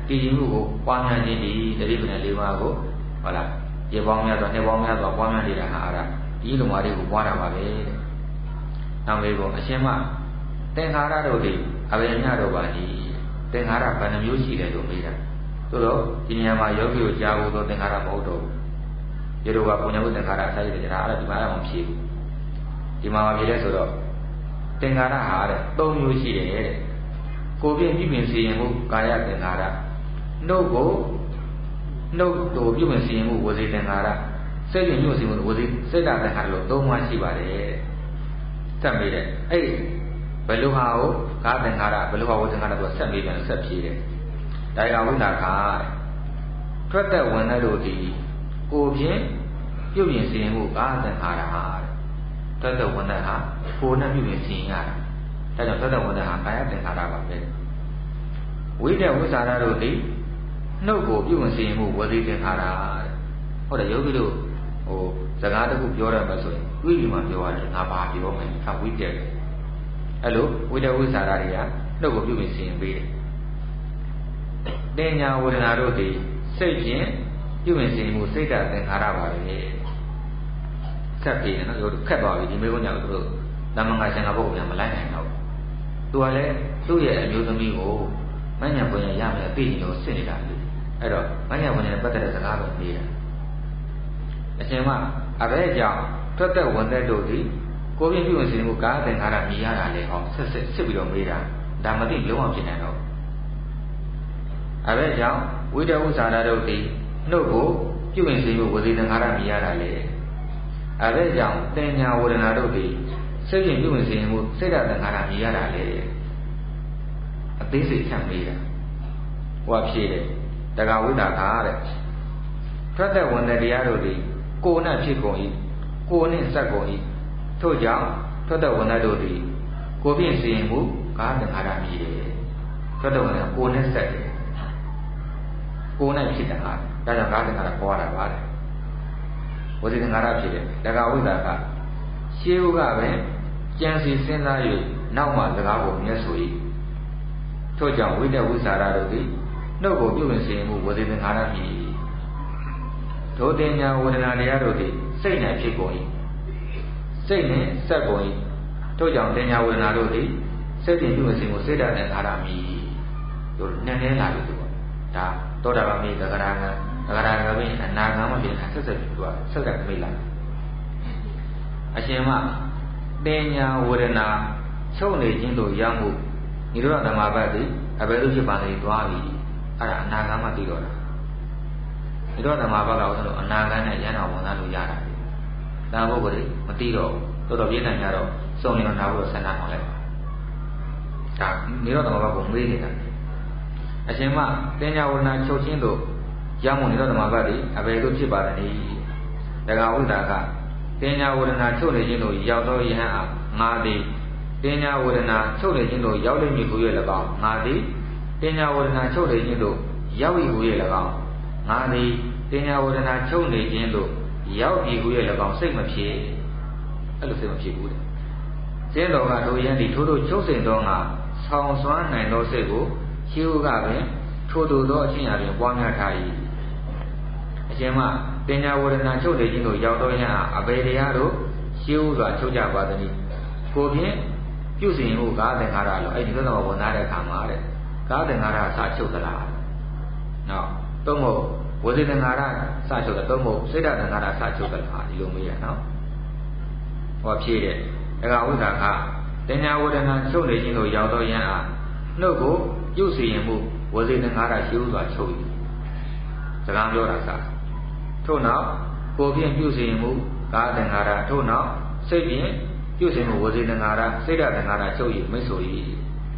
တည်ကြည်မှုကိုပွားများခြင်းဒီတတိပ္ပံလေးပါးကိုဟုတ်လားရေပေါင်းများစွာနှစ်ပေါင်းများစွာပွားများနေတာဟာအဲ့ဒါဒီလိုမှတွေကိုပွားတာပါပဲတဲ့နောက်လေးကိုအရှင်မသင်္ခါရတို့ဒီအဘယ်ညတော့ပါဒီသင်္ခါရဘယ်နှမျိုးရှိတယ်လို့မေးတာသို့တော့ဒီနေရာမှာယောဂီကိုကြားဖို့တော့သင်္ခါရမဟုတ်တော့ဘူးရေတို့ကပုညဝိသင်္ခါရဆိုင်တဲ့တရားအဲ့ဒါဒီမှာလည်းမဖြစ်ဘူးဒီမှာမဖြစ်လဲဆိုတော့သင်္ခါရဟာတဲ့သုံးမျိုးရှိတယ်တဲ့ကိုယ်ပြည့်ပြုပြင်စီရင်မှုကာယသင်္ခါရနှုတ်ကိုနှုတ်တို့ပြုပြင်စီရင်မှုဝစီသင်္ခါရစိတ်ပြည့်ပြုပြင်စီရင်မှုဝစီစိတ်ဓာတ်သင်္ခါရလို့သုံးပါးရှိပါတယ်တဲ့ဆက်ပြီးတဲ့အဲ့ဘယ်လိုဟာကိုကာသင်္ခါရဘယ်လိုဟာဝသင်္ခါရဆိုဆက်ပြီးပြန်ဆက်ဖြေတယ်ဒါကဝိနာခါတဲ့ထွက်သက်ဝင်တဲ့တို့ဒီကိုယ်ဖြင့်ပြုပြင်စီရင်မှုကာသင်္ခါရဟာတဲ့ထွက်သက်ဝင်တဲ့ဟာကိုယ်နဲ့ပြုပြင်စီရင်ရတာဒါကြောင့်ထွက်သက်ဝင်တဲ့ဟာကာယသင်္ခါရပါပဲဝိတ္တဝိသရာတို့ဒီနှုတ်ကိုပြုပြင်စီရင်မှုဝစီသင်္ခါရတဲ့ဟုတ်တယ်ယောဂီတို့ဟိုစကားတစ်ခုပြောရမယ်ဆိုရင်တွေးပြီးမှပြောရတယ်ငါဘာပြောမယ်ခါဝိတ္တအဲ့လိုဝိတ္တဝိသရာတွေကနှုတ်ကိုပြုပြင်စီရင်ပေးတယ်တင်ညာဝေဒနာတို့သည်စိတ်ဖြင့်ပြုပြင်စီမှုစိတ်ဓာတ်သင်္ခါရပါပဲဆက်ပြီးနော်တို့ခက်သွားပြီဒီမေကုညာကိုတို့တမန်ကရှင်ကဘုရားမလိုက်နိုင်တော့သူကလည်းသူ့ရဲ့အမျိုးသမီးကိုမညာပွင့်ရရမယ်အသိဉာဏ်လို့စစ်နေတာလေအဲ့တော့မညာပွင့်နဲ့ပတ်သက်တဲ့စကားပဲမေးတာအရှင်ကအဘဲကြောင့်ထွက်သက်ဝင်သက်တို့သည်ကိုယ်ပြည့်ပြုပြင်စီမှုကာသင်္ခါရမြည်ရတာလေဟောဆက်ဆက်စစ်ပြီးတော့မေးတာဒါမသိလုံးဝဖြစ်နိုင်တော့အဘဲကြောင့်ဝိတ္တဥစ္စာရတို့သည်နှုတ်ကိုပြုပြင်စီမှုဝစီသင်္ခါရမြည်ရတာလေအဘဲကြောင့်တင်ညာဝေဒနာတို့သည်စိတ်ဖြင့်ပြုပြင်စီမှုစိတ်ဓာတ်သင်္ခါရမြည်ရတာလေအသေးစိတ်ဆက်မေးတာဟောဖြေတယ်တက္ကဝိတာခါတဲ့ထွက်သက်ဝင်တဲ့တရားတို့သည်ကိုယ်နဲ့ဖြစ်ကုန်၏ကိုယ်နှင့်ဆက်ကုန်၏ထို့ကြောင့်ထွက်သက်ဝင်တဲ့တို့သည်ကိုယ်ဖြင့်စီရင်မှုကာသင်္ခါရမြည်တယ်ထွက်သက်ဝင်တဲ့ကိုယ်နဲ့ဆက်တယ်ကိုယ်နဲ့ဖြစ်တာဟာဒါကြောင့်ကာသင်္ခါရပေါ်လာတာပါတဲ့ဝစီသင်္ခါရဖြစ်တယ်တက္ကဝိတာခရှင်းဥကပဲကြံစီစဉ်းစား၍နောက်မှစကားကိုမျက်ဆို၏ထို့ကြောင့်ဝိတ္တဝိသရာတို့သည်နှုတ်ကိုပြုပြင်စီရင်မှုဝစီသင်္ခါရမြည်ဒုတင်ညာဝေဒနာတရားတို့သည်စိတ်၌ဖြစ်ကုန်၏စိတ်နှင့်ဆက်ကုန်၏ထို့ကြောင့်တင်ညာဝေဒနာတို့သည်စိတ်ဖြင့်ပြုပြင်စီမှုစိတ်ဓာတ်သင်္ခါရမြည်တို့နည်းနည်းလာပြီသူကဒါသောတာပန်မိသဂရဏသဂရဏဘိအနာဂံမဖြစ်ဆက်ဆက်ပြီးသွားဆက်ဆက်မိလာအရှင်မတင်ညာဝေဒနာချုပ်နေခြင်းတို့ရောက်မှုနိရောဓဓမ္မပတ်သည်အဘယ်လိုဖြစ်ပါလဲသွားပြီအဲ့ဒါအနာဂံမသိတော့တာနိရောဓဓမ္မပတ်ကဆိုတော့အနာဂံနဲ့ရဟန္တာဝန်သားလို့ရတာဒါဘုဂရိမသိတော့တော်တော်ပြင်းထန်ကြတော့စုံလင်နာဖို့ဆန္ဒအောင်လိုက်ဒါနိရောဓဓမ္မပတ်ကိုမေးနေတာအရှင်မတင်ညာဝေဒနာချုပ်ခြင်းတို့ရောက်မှုနိရောဓဓမ္မပတ်သည်အဘယ်လိုဖြစ်ပါလဲတက္ကဝိတာကတင်ညာဝေဒနာချုပ်နေခြင်းတို့ရောက်သောယဟန်အားငါသည်တင်ညာဝေဒနာချုပ်နေခြင်းတို့ရောက်လိမ့်မည်ကိုရ၎င်းငါသည်တင်ညာဝေဒနာချုပ်နေခြင်းတို့ရောက်ပြီကိုရ၎င်းငါသည်တင်ညာဝေဒနာချုပ်နေခြင်းတို့ရောက်ပြီကိုရ၎င်းစိတ်မဖြစ်အဲ့လိုစိတ်မဖြစ်ဘူးတဲ့ကျင်းတော်ကတို့ယံဒီထိုးထိုးချုပ်စင်သောငါဆောင်းစွမ်းနိုင်သောစိတ်ကိုရှိဟုကပင်ထိုးထိုးသောအချင်းအပြင်ပွားများထား၏အရှင်မတင်ညာဝေဒနာချုပ်နေခြင်းတို့ရောက်သောယံအဘယ်တရားတို့ရှိဟုစွာချုပ်ကြပါသည်ကိုဖြင့်ပြုစဉ်မှုကာသင်္ခါရလို့အဲ့ဒီသောတော်ဝန်သားတဲ့အခါမှာတဲ့ကာသင်္ခါရစချုပ်သလားနော်သုံးဖို့ဝစီသင်္ခါရစချုပ်တယ်သုံးဖို့စိတ်ဓာတ်သင်္ခါရစချုပ်သလားဒီလိုမေးရနော်ဟောဖြေတဲ့ဒါကဝိသကတင်ညာဝေဒနာချုပ်နေခြင်းတို့ရောက်သောယံအားနှုတ်ကိုပြုစဉ်မှုဝစီသင်္ခါရရှိဥစွာချုပ်၏စကားပြောတာစထို့နောက်ကိုဖြင့်ပြုစဉ်မှုကာသင်္ခါရထို့နောက်စိတ်ဖြင့်ပြုစဉ်မှုဝစီသင်္ခါရစိတ်ဓာတ်သင်္ခါရချုပ်၏မိတ်ဆို၏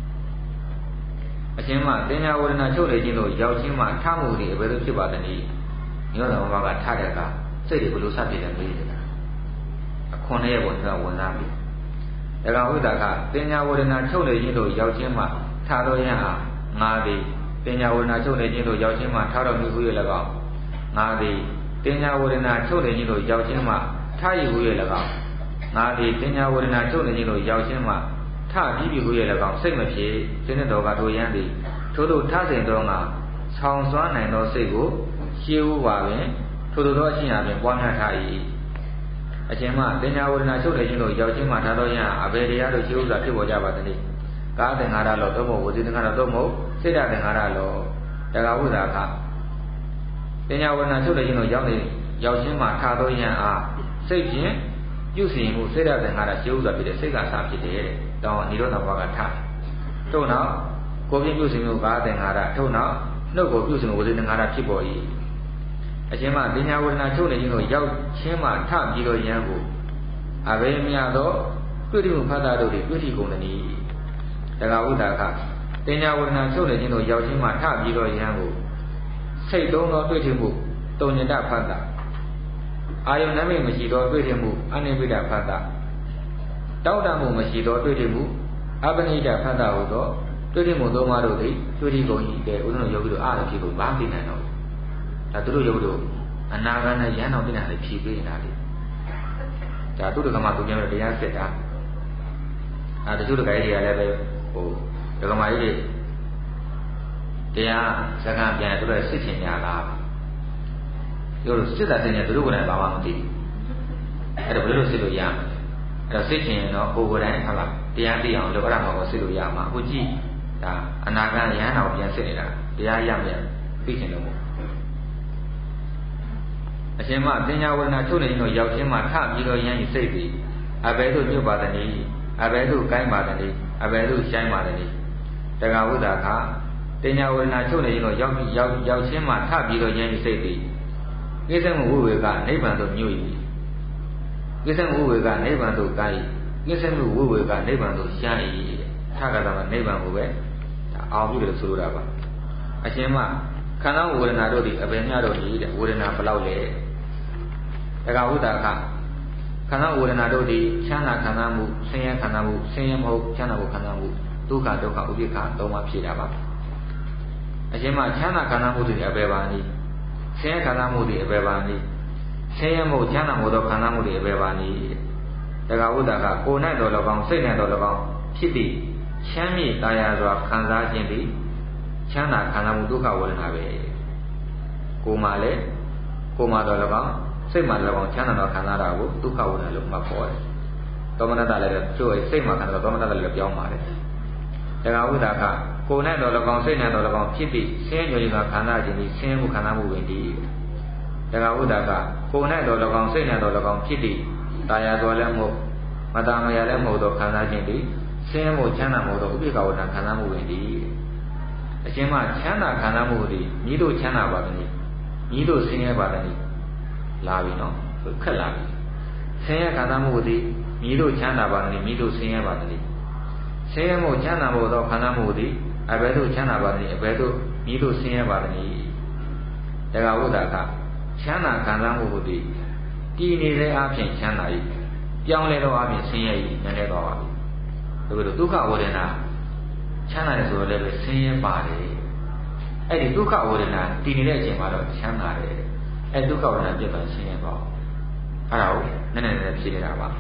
အရှင်မတင်ညာဝေဒနာချုပ်နေခြင်းတို့ရောက်ခြင်းမှထမှုသည်ဘယ်လိုဖြစ်ပါသနည်းညောတော်ဘာကထတဲ့အခါစိတ်တွေဘယ်လိုစဖြစ်တယ်မေးတယ်အခွန်ရဲ့ဘုံကဝန်သားပြီဒါကဝိသကတင်ညာဝေဒနာချုပ်နေခြင်းတို့ရောက်ခြင်းမှထတော်ရန်အားငါသည်တင်ညာဝေဒနာချုပ်နေခြင်းတို့ရောက်ခြင်းမှထတော်မူဟု၍၎င်းငါသည်တင်ညာဝေဒနာချုပ်နေခြင်းတို့ရောက်ခြင်းမှထရည်ဟု၍၎င်းငါသည်တင်ညာဝေဒနာချုပ်နေခြင်းတို့ရောက်ခြင်းမှထပြီးပြီဟု၍၎င်းစိတ်မဖြစ်စိတ်နဲ့တော်ကတို့ယံသည်ထို့သို့ထစဉ်သောငါဆောင်စွမ်းနိုင်သောစိတ်ကိုရှင်းဥပါပင်ထို့သောအချင်းအပြင်ပွားများထား၏အချင်းမှတင်ညာဝေဒနာချုပ်နေခြင်းတို့ရောက်ခြင်းမှာထားသောယံအဘေတရားတို့ရှင်းဥစွာဖြစ်ပေါ်ကြပါသတည်းကာသင်္ခါရလောသို့မဟုတ်ဝစီသင်္ခါရသို့မဟုတ်စိတ်ဓာတ်သင်္ခါရလောတက္ကဝိဒါကတင်ညာဝေဒနာချုပ်နေခြင်းတို့ရောက်နေရောက်ခြင်းမှာထားသောယံအားစိတ်ဖြင့်ပြုစီမှုစိတ်ဓာတ်သင်္ခါရရှင်းဥစွာဖြစ်တဲ့စိတ်ကစဖြစ်တယ်တဲ့တောင်းနိရောဓဘဝကထားထို့နောက်ကိုယ်ပြပြုစီမှုကာသင်္ခါရထို့နောက်နှုတ်ကိုပြုစီမှုဝစီသင်္ခါရဖြစ်ပေါ်၏အချင်းမှတင်ညာဝေဒနာချုပ်နေခြင်းတို့ရောက်ခြင်းမှာထပြီးတော့ယံကိုအဘယ်မြတ်သောတွေ့တိမှုဖတ်တာတို့သည်တွေ့တိကုန်သည်တက္ကဝိဒါကတင်ညာဝေဒနာချုပ်နေခြင်းတို့ရောက်ခြင်းမှာထပြီးတော့ယံကိုစိတ်သုံးသောတွေ့တိမှုတုံညတဖတ်တာအာယုန်နမိတ်မရှိသောတွေ့တိမှုအနိဗ္ဗိဒဖတ်တာတောက်တမှုမရှိသောတွေ့တိမှုအပနိဒဖတ်တာဟုသောတွေ့တိမှုသုံးပါးတို့သည်တွေ့တိကုန်၏ကဲဥဒ္ဒနာယောဂီတို့အားလည်းဖြစ်ဖို့ဘာသိနိုင်တော့ဒါသူတို့ယောဂီတို့အနာဂတ်နဲ့ရဟန်းတော်ပြနေတာလည်းဖြည့်ပေးနေတာလေဒါသူတို့ကမှသူများတို့တရားစစ်တာအဲတချို့တခါကြီးတွေကလည်းပဲဟိုဒကမာကြီးတွေတရားစကားပြန်သူတို့စစ်ချင်ကြလားပြောလို့စစ်တာတင်နေသူတို့ကလည်းဘာမှမသိဘူးအဲ့တော့ဘယ်လိုစစ်လို့ရမလဲအဲ့တော့စစ်ချင်ရင်တော့ကိုယ်ကိုယ်တိုင်ဟုတ်လားတရားသိအောင်လောကဓာတ်မှာကိုစစ်လို့ရမှာအခုကြည့်ဒါအနာဂတ်ရဟန်းတော်ပြန်စစ်နေတာတရားရမယ်သိချင်လို့မို့အရှင်မပညာဝေဒနာချုပ်နေခြင်းတို့ရောက်ခြင်းမှာထပြီးတော့ယဉ်ဤစိတ်သည်အဘယ်သို့ညွတ်ပါသနည်းအဘယ်သို့ကိုင်းပါသနည်းအဘယ်သို့ရှိုင်းပါသနည်းတက္ကဝိဒါကပညာဝေဒနာချုပ်နေခြင်းတို့ရောက်ပြီးရောက်ရောက်ခြင်းမှာထပြီးတော့ယဉ်ဤစိတ်သည်ကိစ္စမှုဝိဝေကနိဗ္ဗာန်သို့ညွတ်၏ကိစ္စမှုဝိဝေကနိဗ္ဗာန်သို့ကိုင်းကိစ္စမှုဝိဝေကနိဗ္ဗာန်သို့ရှား၏ထကတာမှာနိဗ္ဗာန်ကိုပဲအောင်ပြုတယ်ဆိုလိုတာပါအရှင်မခန္ဓာဝေဒနာတို့သည်အဘယ်များတို့သည်တဲ့ဝေဒနာဘယ်လောက်လဲတက္ကဝိဒါကခန္ဓာဝေဒနာတို့သည်ချမ်းသာခံစားမှုဆင်းရဲခံစားမှုဆင်းရဲမဟုတ်ချမ်းသာမှုခံစားမှုဒုက္ခဒုက္ခဥပိ္ပခသုံးပါးဖြစ်တာပါအရှင်မချမ်းသာခံစားမှုသည်အဘယ်ပါနည်းဆင်းရဲခံစားမှုသည်အဘယ်ပါနည်းဆင်းရဲမှုချမ်းသာမှုသောခံစားမှုသည်အဘယ်ပါနည်းတက္ကဝိဒါကကိုယ်၌တော်၎င်းစိတ်၌တော်၎င်းဖြစ်သည့်ချမ်းမြေ့တာယာစွာခံစားခြင်းသည်ချမ်းသာခံစားမှုဒုက္ခဝေဒနာပဲကိုယ်မှလည်းကိုယ်မှတော်၎င်းစိတ်မှလည်းကောင်းချမ်းသာတော့ခံစားတာကိုဒုက္ခဝေဒနာလို့မှတ်ခေါ်တယ်။သောမနတလည်းကျိုးစိတ်မှခံစားတော့သောမနတလည်းပြောင်းပါတယ်။တက္ကဝိဒါကကိုယ်နဲ့တော်လည်းကောင်းစိတ်နဲ့တော်လည်းကောင်းဖြစ်သည့်ဆင်းရဲခြင်းကခံစားခြင်းဒီဆင်းရဲမှုခံစားမှုဝင်တည်။တက္ကဝိဒါကကိုယ်နဲ့တော်လည်းကောင်းစိတ်နဲ့တော်လည်းကောင်းဖြစ်သည့်တာယာတော်လည်းမဟုတ်မတာမယာလည်းမဟုတ်တော့ခံစားခြင်းဒီဆင်းရဲမှုချမ်းသာမှုတော့ဥပိ္ပခဝေဒနာခံစားမှုဝင်တည်။အရှင်မချမ်းသာခံစားမှုသည်မြည်တို့ချမ်းသာပါသည်မြည်တို့ဆင်းရဲပါသည်လာပြီနော်ခက်လာပြီဆင်းရဲခံစားမှုသည်မြည်တို့ချမ်းသာပါသည်မြည်တို့ဆင်းရဲပါသည်ဆင်းရဲမှုချမ်းသာမှုသောခံစားမှုသည်အဘယ်သို့ချမ်းသာပါသည်အဘယ်သို့မြည်တို့ဆင်းရဲပါသည်တက္ကဝိဒါကချမ်းသာခံစားမှုသည်တည်နေတဲ့အားဖြင့်ချမ်းသာ၏ပြောင်းလဲသောအားဖြင့်ဆင်းရဲ၏နည်းနည်းသွားပါပြီဒါကဒုက္ခဝေဒနာချမ်းသာတယ်ဆိုတော့လည်းဆင်းရဲပါတယ်အဲ့ဒီဒုက္ခဝေဒနာတည်နေတဲ့အချိန်မှာတော့ချမ်းသာတယ်အဲဒုက္ခဝေဒနာပြတ်သွားဆင်းရဲသွားအဲ့ဒါကိုနည်းနည်းနည်းဖြေနေတာပါ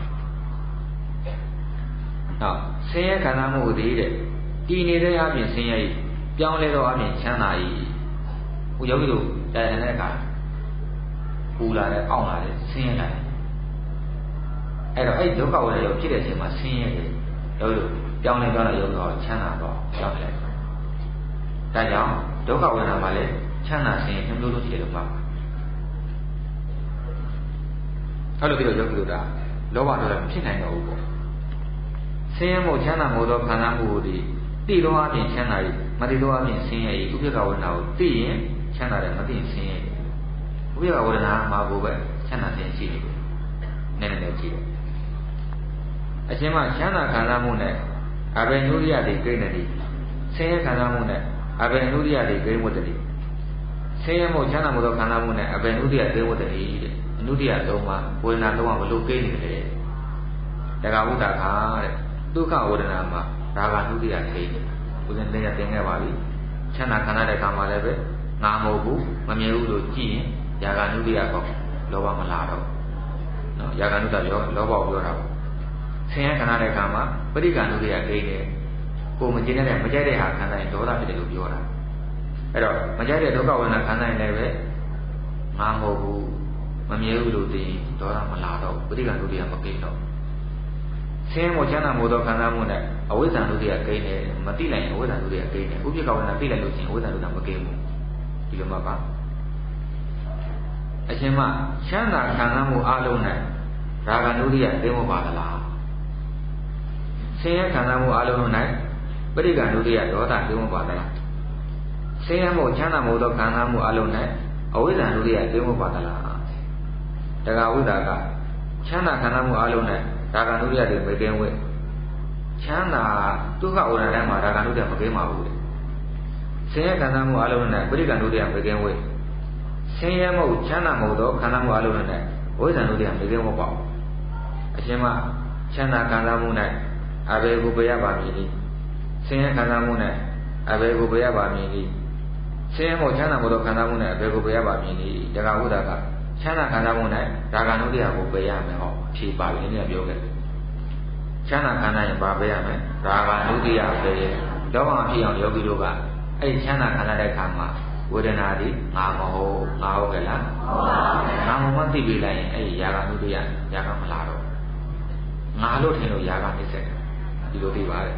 နောက်ဆင်းရဲခံစားမှုသည်တဲ့တည်နေတဲ့အပြင်ဆင်းရဲပြောင်းလဲသောအပြင်ချမ်းသာ၏ဟိုယောဂီတို့တိုင်တဲ့အခါပူလာတယ်အောင့်လာတယ်ဆင်းရဲလာတယ်အဲ့တော့အဲ့ဒုက္ခဝေဒနာရောက်ဖြစ်တဲ့အချိန်မှာဆင်းရဲတယ်ယောဂီတို့ပြောင်းလဲသွားတဲ့ယောဂီတော့ချမ်းသာတော့ပြောင်းလဲဒါကြောင့်ဒုက္ခဝေဒနာမှာလည်းချမ်းသာဆင်းရဲမျိုးလုံးရှိတယ်လို့ပါအဲ့လိုပြီးတော့ယောဂီတို့ကလောဘတော့ဖြစ်နိုင်တော့ဘူးပေါ့ဆင်းရဲမှုချမ်းသာမှုသောခန္ဓာမှုသည်သိသောအပြင်ချမ်းသာ၏မသိသောအပြင်ဆင်းရဲ၏ဥပိ္ပခဝေဒနာကိုသိရင်ချမ်းသာတယ်မသိရင်ဆင်းရဲတယ်ဥပိ္ပခဝေဒနာမှာကိုပဲချမ်းသာခြင်းရှိနေတယ်နည်းနည်းလေးကြည့်တယ်အရှင်မချမ်းသာခံစားမှုနဲ့အဘယ်နုရိယတွေကိန်းနေသည်ဆင်းရဲခံစားမှုနဲ့အဘယ်နုရိယတွေကိန်းဝတ္တတိဆင်းရဲမှုချမ်းသာမှုသောခံစားမှုနဲ့အဘယ်နုရိယကိန်းဝတ္တတိတဲ့အနုတ္တိယသုံးပါးဝေဒနာသုံးပါးဘလို့ကိန်းနေတယ်တက္ကဝိဒါကတဲ့ဒုက္ခဝေဒနာမှာဒါကနုတ္တိယကိန်းဦးဇင်းတရားသင်ခဲ့ပါပြီချမ်းသာခံရတဲ့အခါမှာလည်းပဲငါမဟုတ်ဘူးမမြဲဘူးလို့ကြည့်ရင်ယာကနုတ္တိယကောလောဘမလာတော့နော်ယာကနုတ္တရောလောဘကိုပြောတာပေါ့ဆင်းရဲခံရတဲ့အခါမှာပရိက္ခဏုတ္တိယကိန်းတယ်ကိုမကျင်တဲ့မကြိုက်တဲ့ဟာခံနိုင်ဒေါသဖြစ်တယ်လို့ပြောတာအဲ့တော့မကြိုက်တဲ့ဒုက္ခဝေဒနာခံနိုင်လည်းပဲငါမဟုတ်ဘူးမမြဲဘူးလို့သိဒေါသမလာတော့ပဋိက္ခဒုတိယမကိန်းတော့ဆင်းရဲမှုချမ်းသာမှုသောခံစားမှုနဲ့အဝိဇ္ဇာဒုတိယကိန်းတယ်မသိလိုက်ရင်အဝိဇ္ဇာဒုတိယကိန်းတယ်ဥပ္ပခဝေဒနာသိလိုက်လို့ရှိရင်အဝိဇ္ဇာဒုတိယမကိန်းဘူးဒီလိုမှပါအရှင်မချမ်းသာခံစားမှုအလုံးနဲ့ရာဂဒုတိယသိမပါသလားဆင်းရဲခံစားမှုအလုံး၌ပဋိက္ခဒုတိယဒေါသသိမပါသလားဆင်းရဲမှုချမ်းသာမှုသောခံစားမှုအလုံးနဲ့အဝိဇ္ဇာဒုတိယသိမပါသလားတက္ကဝိဒါကချမ်းသာခံစားမှုအလုံးနဲ့ရာဂဒုတိယတွေမကင်းဝဲချမ်းသာဒုက္ခဝေဒနာတိုင်းမှာရာဂဒုတိယမကင်းပါဘူးလေဆင်းရဲခံစားမှုအလုံးနဲ့ပဋိက္ခဒုတိယမကင်းဝဲဆင်းရဲမှုချမ်းသာမှုသောခံစားမှုအလုံးနဲ့ဝိဇ္ဇာဒုတိယမကင်းဝဲပါဘူးအရှင်မချမ်းသာခံစားမှုနဲ့အဘေကိုပြရပါမည်ဒီဆင်းရဲခံစားမှုနဲ့အဘေကိုပြရပါမည်ဒီဆင်းရဲမှုချမ်းသာမှုသောခံစားမှုနဲ့အဘေကိုပြရပါမည်ဒီတက္ကဝိဒါကချမ်းသာခံစားမှုနဲ့ရာဂနုတ္တိယကိုပယ်ရမယ်ဟောဖြေပါပြီနည်းပြောခဲ့ချမ်းသာခံနိုင်ရင်ဘာပယ်ရမလဲရာဂနုတ္တိယပယ်ရလောဘဖြစ်အောင်ယောဂီတို့ကအဲ့ဒီချမ်းသာခံရတဲ့ခါမှာဝေဒနာဒီငါမဟုတ်ငါဟုတ်ကဲ့လားငါမမသိပြီလိုက်ရင်အဲ့ဒီရာဂနုတ္တိယရာဂမလာတော့ငါလို့ထင်လို့ရာဂနှိမ့်ဆက်ဒီလိုသိပါတယ်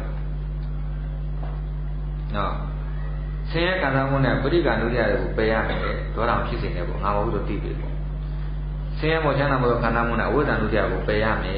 နော်ဆင်းရဲခံစားမှုနဲ့ပဋိက္ခဒုတိယတွေကိုပယ်ရမယ်ဒေါသဖြစ်စေတယ်ပေါ့ငါမဟုတ်လို့သိပြီပေါ့ဆင်းရဲမှုချမ်းသာမှုခန္ဓာမှုနဲ့အဝိဇ္ဇာဒုတိယကိုပယ်ရမယ်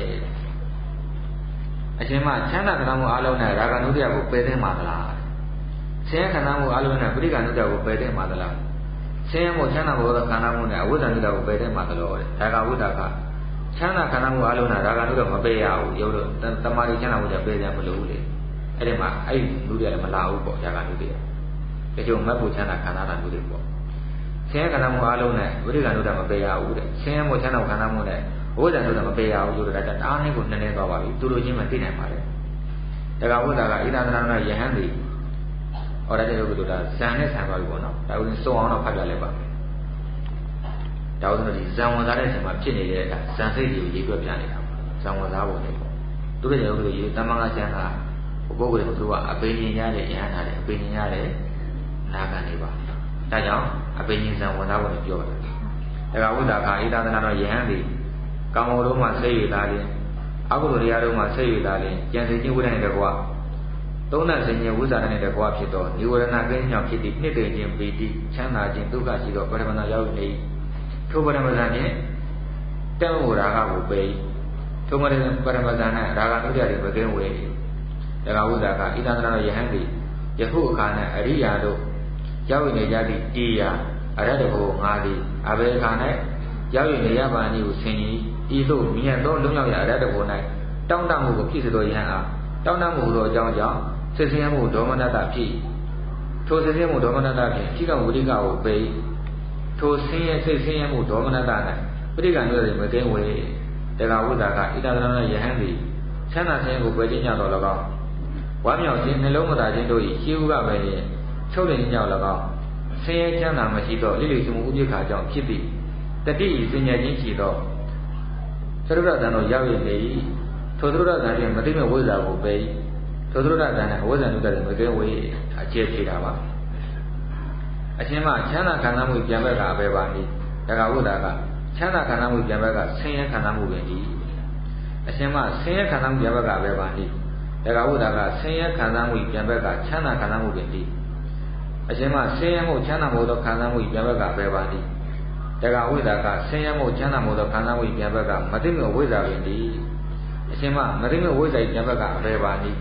အရှင်မချမ်းသာခံစားမှုအလုံးနဲ့ရာဂဒုတိယကိုပယ်သိမှာသလားဆင်းရဲခံစားမှုအလုံးနဲ့ပဋိက္ခဒုတိယကိုပယ်သိမှာသလားဆင်းရဲမှုချမ်းသာမှုခန္ဓာမှုနဲ့အဝိဇ္ဇာဒုတိယကိုပယ်သိမှာသလားတဲ့ဒါကဝိဒါကချမ်းသာခံစားမှုအလုံးနဲ့ရာဂဒုတိယမပယ်ရဘူးရုပ်လို့တမာရီချမ်းသာမှုကြပယ်တယ်မလို့ဘူးလေအဲ့ဒီမှာအဲ့ဒီဒုတိယလည်းမလာဘူးပေါ့ရာဂဒုတိယတချို့မတ်ဖို့ချမ်းသာခံစားတာမျိုးတွေပေါ့ဆင်းရဲခံစားမှုအလုံးနဲ့ဝိရိကနုဒ္ဒမပယ်ရဘူးတဲ့ဆင်းရဲမှုချမ်းသာခံစားမှုနဲ့ဝိဇ္ဇာနုဒ္ဒမပယ်ရဘူးဆိုတော့ဒါတားနေကိုနည်းနည်းသွားပါပြီသူတို့ချင်းမသိနိုင်ပါလေတက္ကဝိဒါကဣဒသနာနာယဟန်သည်ဟောတဲ့ယောဂီတို့ဒါဇန်နဲ့ဆံသွားပြီပေါ့နော်ဒါဥစဉ်စုံအောင်တော့ဖတ်ပြလိုက်ပါဒါဥစဉ်ဒီဇံဝင်စားတဲ့အချိန်မှာဖြစ်နေတဲ့အခါဇန်စိတ်တွေကိုရေးပြပြနေတာဇံဝင်စားဖို့လေပေါ့သူတို့ယောဂီတို့ရေးတမန်ကကျမ်းကပုဂ္ဂိုလ်တွေတို့ကအပိဉ္ဉရတဲ့ယဟန်ထားတယ်အပိဉ္ဉရတဲ့နာခံနေပါဒါကြောင့်အပိဉ္ဉဇံဝင်စားဖို့ပြောတယ်တက္ကဝိဒါကဣဒသနာနာယဟန်သည်ကာမောတို့မှဆိတ်ရသားတယ်အကုသိုလ်တရားတို့မှဆိတ်ရသားတယ်ကြံစည်ခြင်းဝိဒနဲ့တကွာသုံးသစင်ခြင်းဝိဇာနဲ့တကွာဖြစ်သောနိဝရဏကိန်းကြောင့်ဖြစ်သည့်နှစ်သိမ့်ခြင်းပီတိချမ်းသာခြင်းဒုက္ခရှိသောပရမဏရောက်နေထိုပရမဏဖြင့်တံ့ဝရာဂကိုပေထိုပရမပရမဇာနဲ့ရာဂနုဒ္ဒတွေမကင်းဝေတက္ကဝိဒါကဣဒသနာနာယဟန်သည်ယခုအခါ၌အရိယာတို့ရောက်နေကြသည့်တေယအရတ္တကိုငါသည်အဘေခါ၌ရောက်နေရပါနည်းကိုဆင်ရင်ဤသို့မြတ်သောလုံးရောက်ရအရတ္တကို၌တောင်းတမှုကိုဖြစ်စေသောယဟန်အားတောင်းတမှုသောအကြောင်းကြောင့်စစ်စင်းမှုဒေါမနတဖြစ်ထိုစစ်စင်းမှုဒေါမနတဖြင့်ခိကဝိရိကကိုပေထိုဆင်းရဲစိတ်ဆင်းရဲမှုဒေါမနတ၌ပဋိက္ခဏတွေမကင်းဝေတက္ကဝိဒါကဣဒသနာယဟန်သည်ချမ်းသာခြင်းကိုပယ်ခြင်းကြောင့်တော်၎င်းဝါမြောက်ခြင်းနှလုံးမသာခြင်းတို့၏ရှင်းဥကပဲချုပ်တဲ့ကြောင့်၎င်းဆင်းရဲချမ်းသာမရှိသောလိလိစုမှုဥပိ္ပခါကြောင့်ဖြစ်သည့်တတိဤစဉ္ညာချင်းရှိသောသရုဒ္ဓတန်တို့ရောက်ရနေ၏ထိုသရုဒ္ဓတန်ဖြင့်မသိမဲ့ဝိဇ္ဇာကိုပေထိုသရုဒ္ဓတန်နဲ့အဝိဇ္ဇာနုဒ္ဒတွေမကဲဝေအခြေဖြေတာပါအရှင်မချမ်းသာခံစားမှုပြန်ဘက်ကအပဲပါ၏တက္ကဝိဒါကချမ်းသာခံစားမှုပြန်ဘက်ကဆင်းရဲခံစားမှုပင်သည်အရှင်မဆင်းရဲခံစားမှုပြန်ဘက်ကအပဲပါ၏တက္ကဝိဒါကဆင်းရဲခံစားမှုပြန်ဘက်ကချမ်းသာခံစားမှုပင်သည်အရှင်မဆင်းရဲမှုချမ်းသာမှုသောခံစားမှုပြန်ဘက်ကပဲပါသည်တက္ကဝိဒါကဆင်းရဲမှုချမ်းသာမှုသောခံစားမှုပြန်ဘက်ကမသိမဲ့ဝိဇ္ဇာပင်သည်အရှင်မမသိမဲ့ဝိဇ္ဇာပြန်ဘက်ကအပဲပါသည်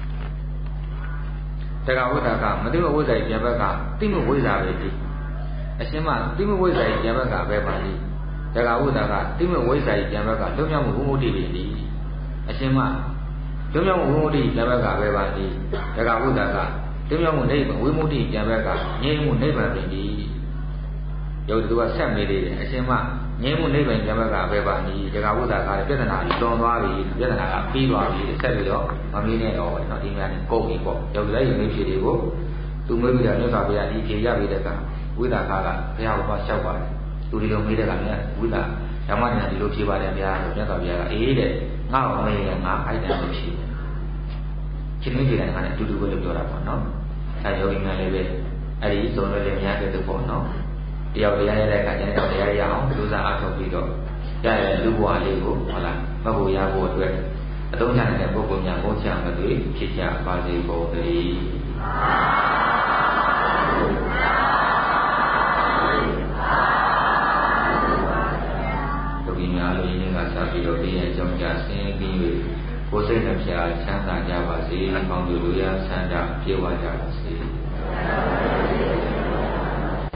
တက္ကဝိဒါကမသိမဲ့ဝိဇ္ဇာပြန်ဘက်ကသိမဲ့ဝိဇ္ဇာပဲသည်အရှင်မသိမဲ့ဝိဇ္ဇာပြန်ဘက်ကပဲပါသည်တက္ကဝိဒါကသိမဲ့ဝိဇ္ဇာပြန်ဘက်ကလွတ်မြောက်မှုဝိမု ക്തി ပင်သည်အရှင်မလွတ်မြောက်မှုဝိမု ക്തി ပြန်ဘက်ကပဲပါသည်တက္ကဝိဒါကလွတ်မြောက်မှုနိဗ္ဗာန်ဝိမု ക്തി ပြန်ဘက်ကငြိမ်းမှုနိဗ္ဗာန်ပင်သည်ယောဂီတို့ကဆက်မေးသေးတယ်အရှင်မငြိမ်းမှုနိဗ္ဗာန်ပြန်ဘက်ကပဲပါသည်တက္ကဝိဒါကလည်းပြဿနာကြီးလွန်သွားပြီပြဿနာကပြီးသွားပြီဆက်ပြီးတော့မမေးနဲ့တော့เนาะဒီများနဲ့ကုန်ပြီပေါ့ယောဂီလည်းဒီမေးဖြေတွေကိုသူမေးပြီးတော့မြတ်စွာဘုရားဒီဖြေရပြီးတဲ့ကဝိဒါကကဘုရားကိုလျှောက်ပါတယ်သူဒီလိုမေးတဲ့ကလည်းဝိဒါဓမ္မဉာဏ်ဒီလိုဖြေပါတယ်ဗျာလို့မြတ်စွာဘုရားကအေးတဲ့ငါ့ကိုမေးရင်ငါအဲ့တန်ကိုဖြေတယ်ချင်းမင်းဖြေတယ်ကလည်းအတူတူပဲလို့ပြောတာပေါ့เนาะအဲယောဂီများလည်းပဲအဲ့ဒီဇုံလည်းများတဲ့တဲ့ပေါ့နော်တယောက်တရားရတဲ့အခါကျတော့တရားရအောင်လူစားအထောက်ပြီးတော့ရတဲ့လူဘဝလေးကိုဟုတ်လားမဟုတ်ရဖို့အတွက်အသုံးချနေတဲ့ပုဂ္ဂိုလ်များဘုံချမသွေဖြစ်ကြပါစေကုန်သတည်းတို့ဒီများလို့ရင်းကစားပြီးတော့ပြည့်ရဲ့အကြောင်းကြားဆင်းပြီး၍ကိုယ်စိတ်နှပြချမ်းသာကြပါစေ။ကောင်းကျိုးလိုရာဆန္ဒပြေဝကြပါစေ။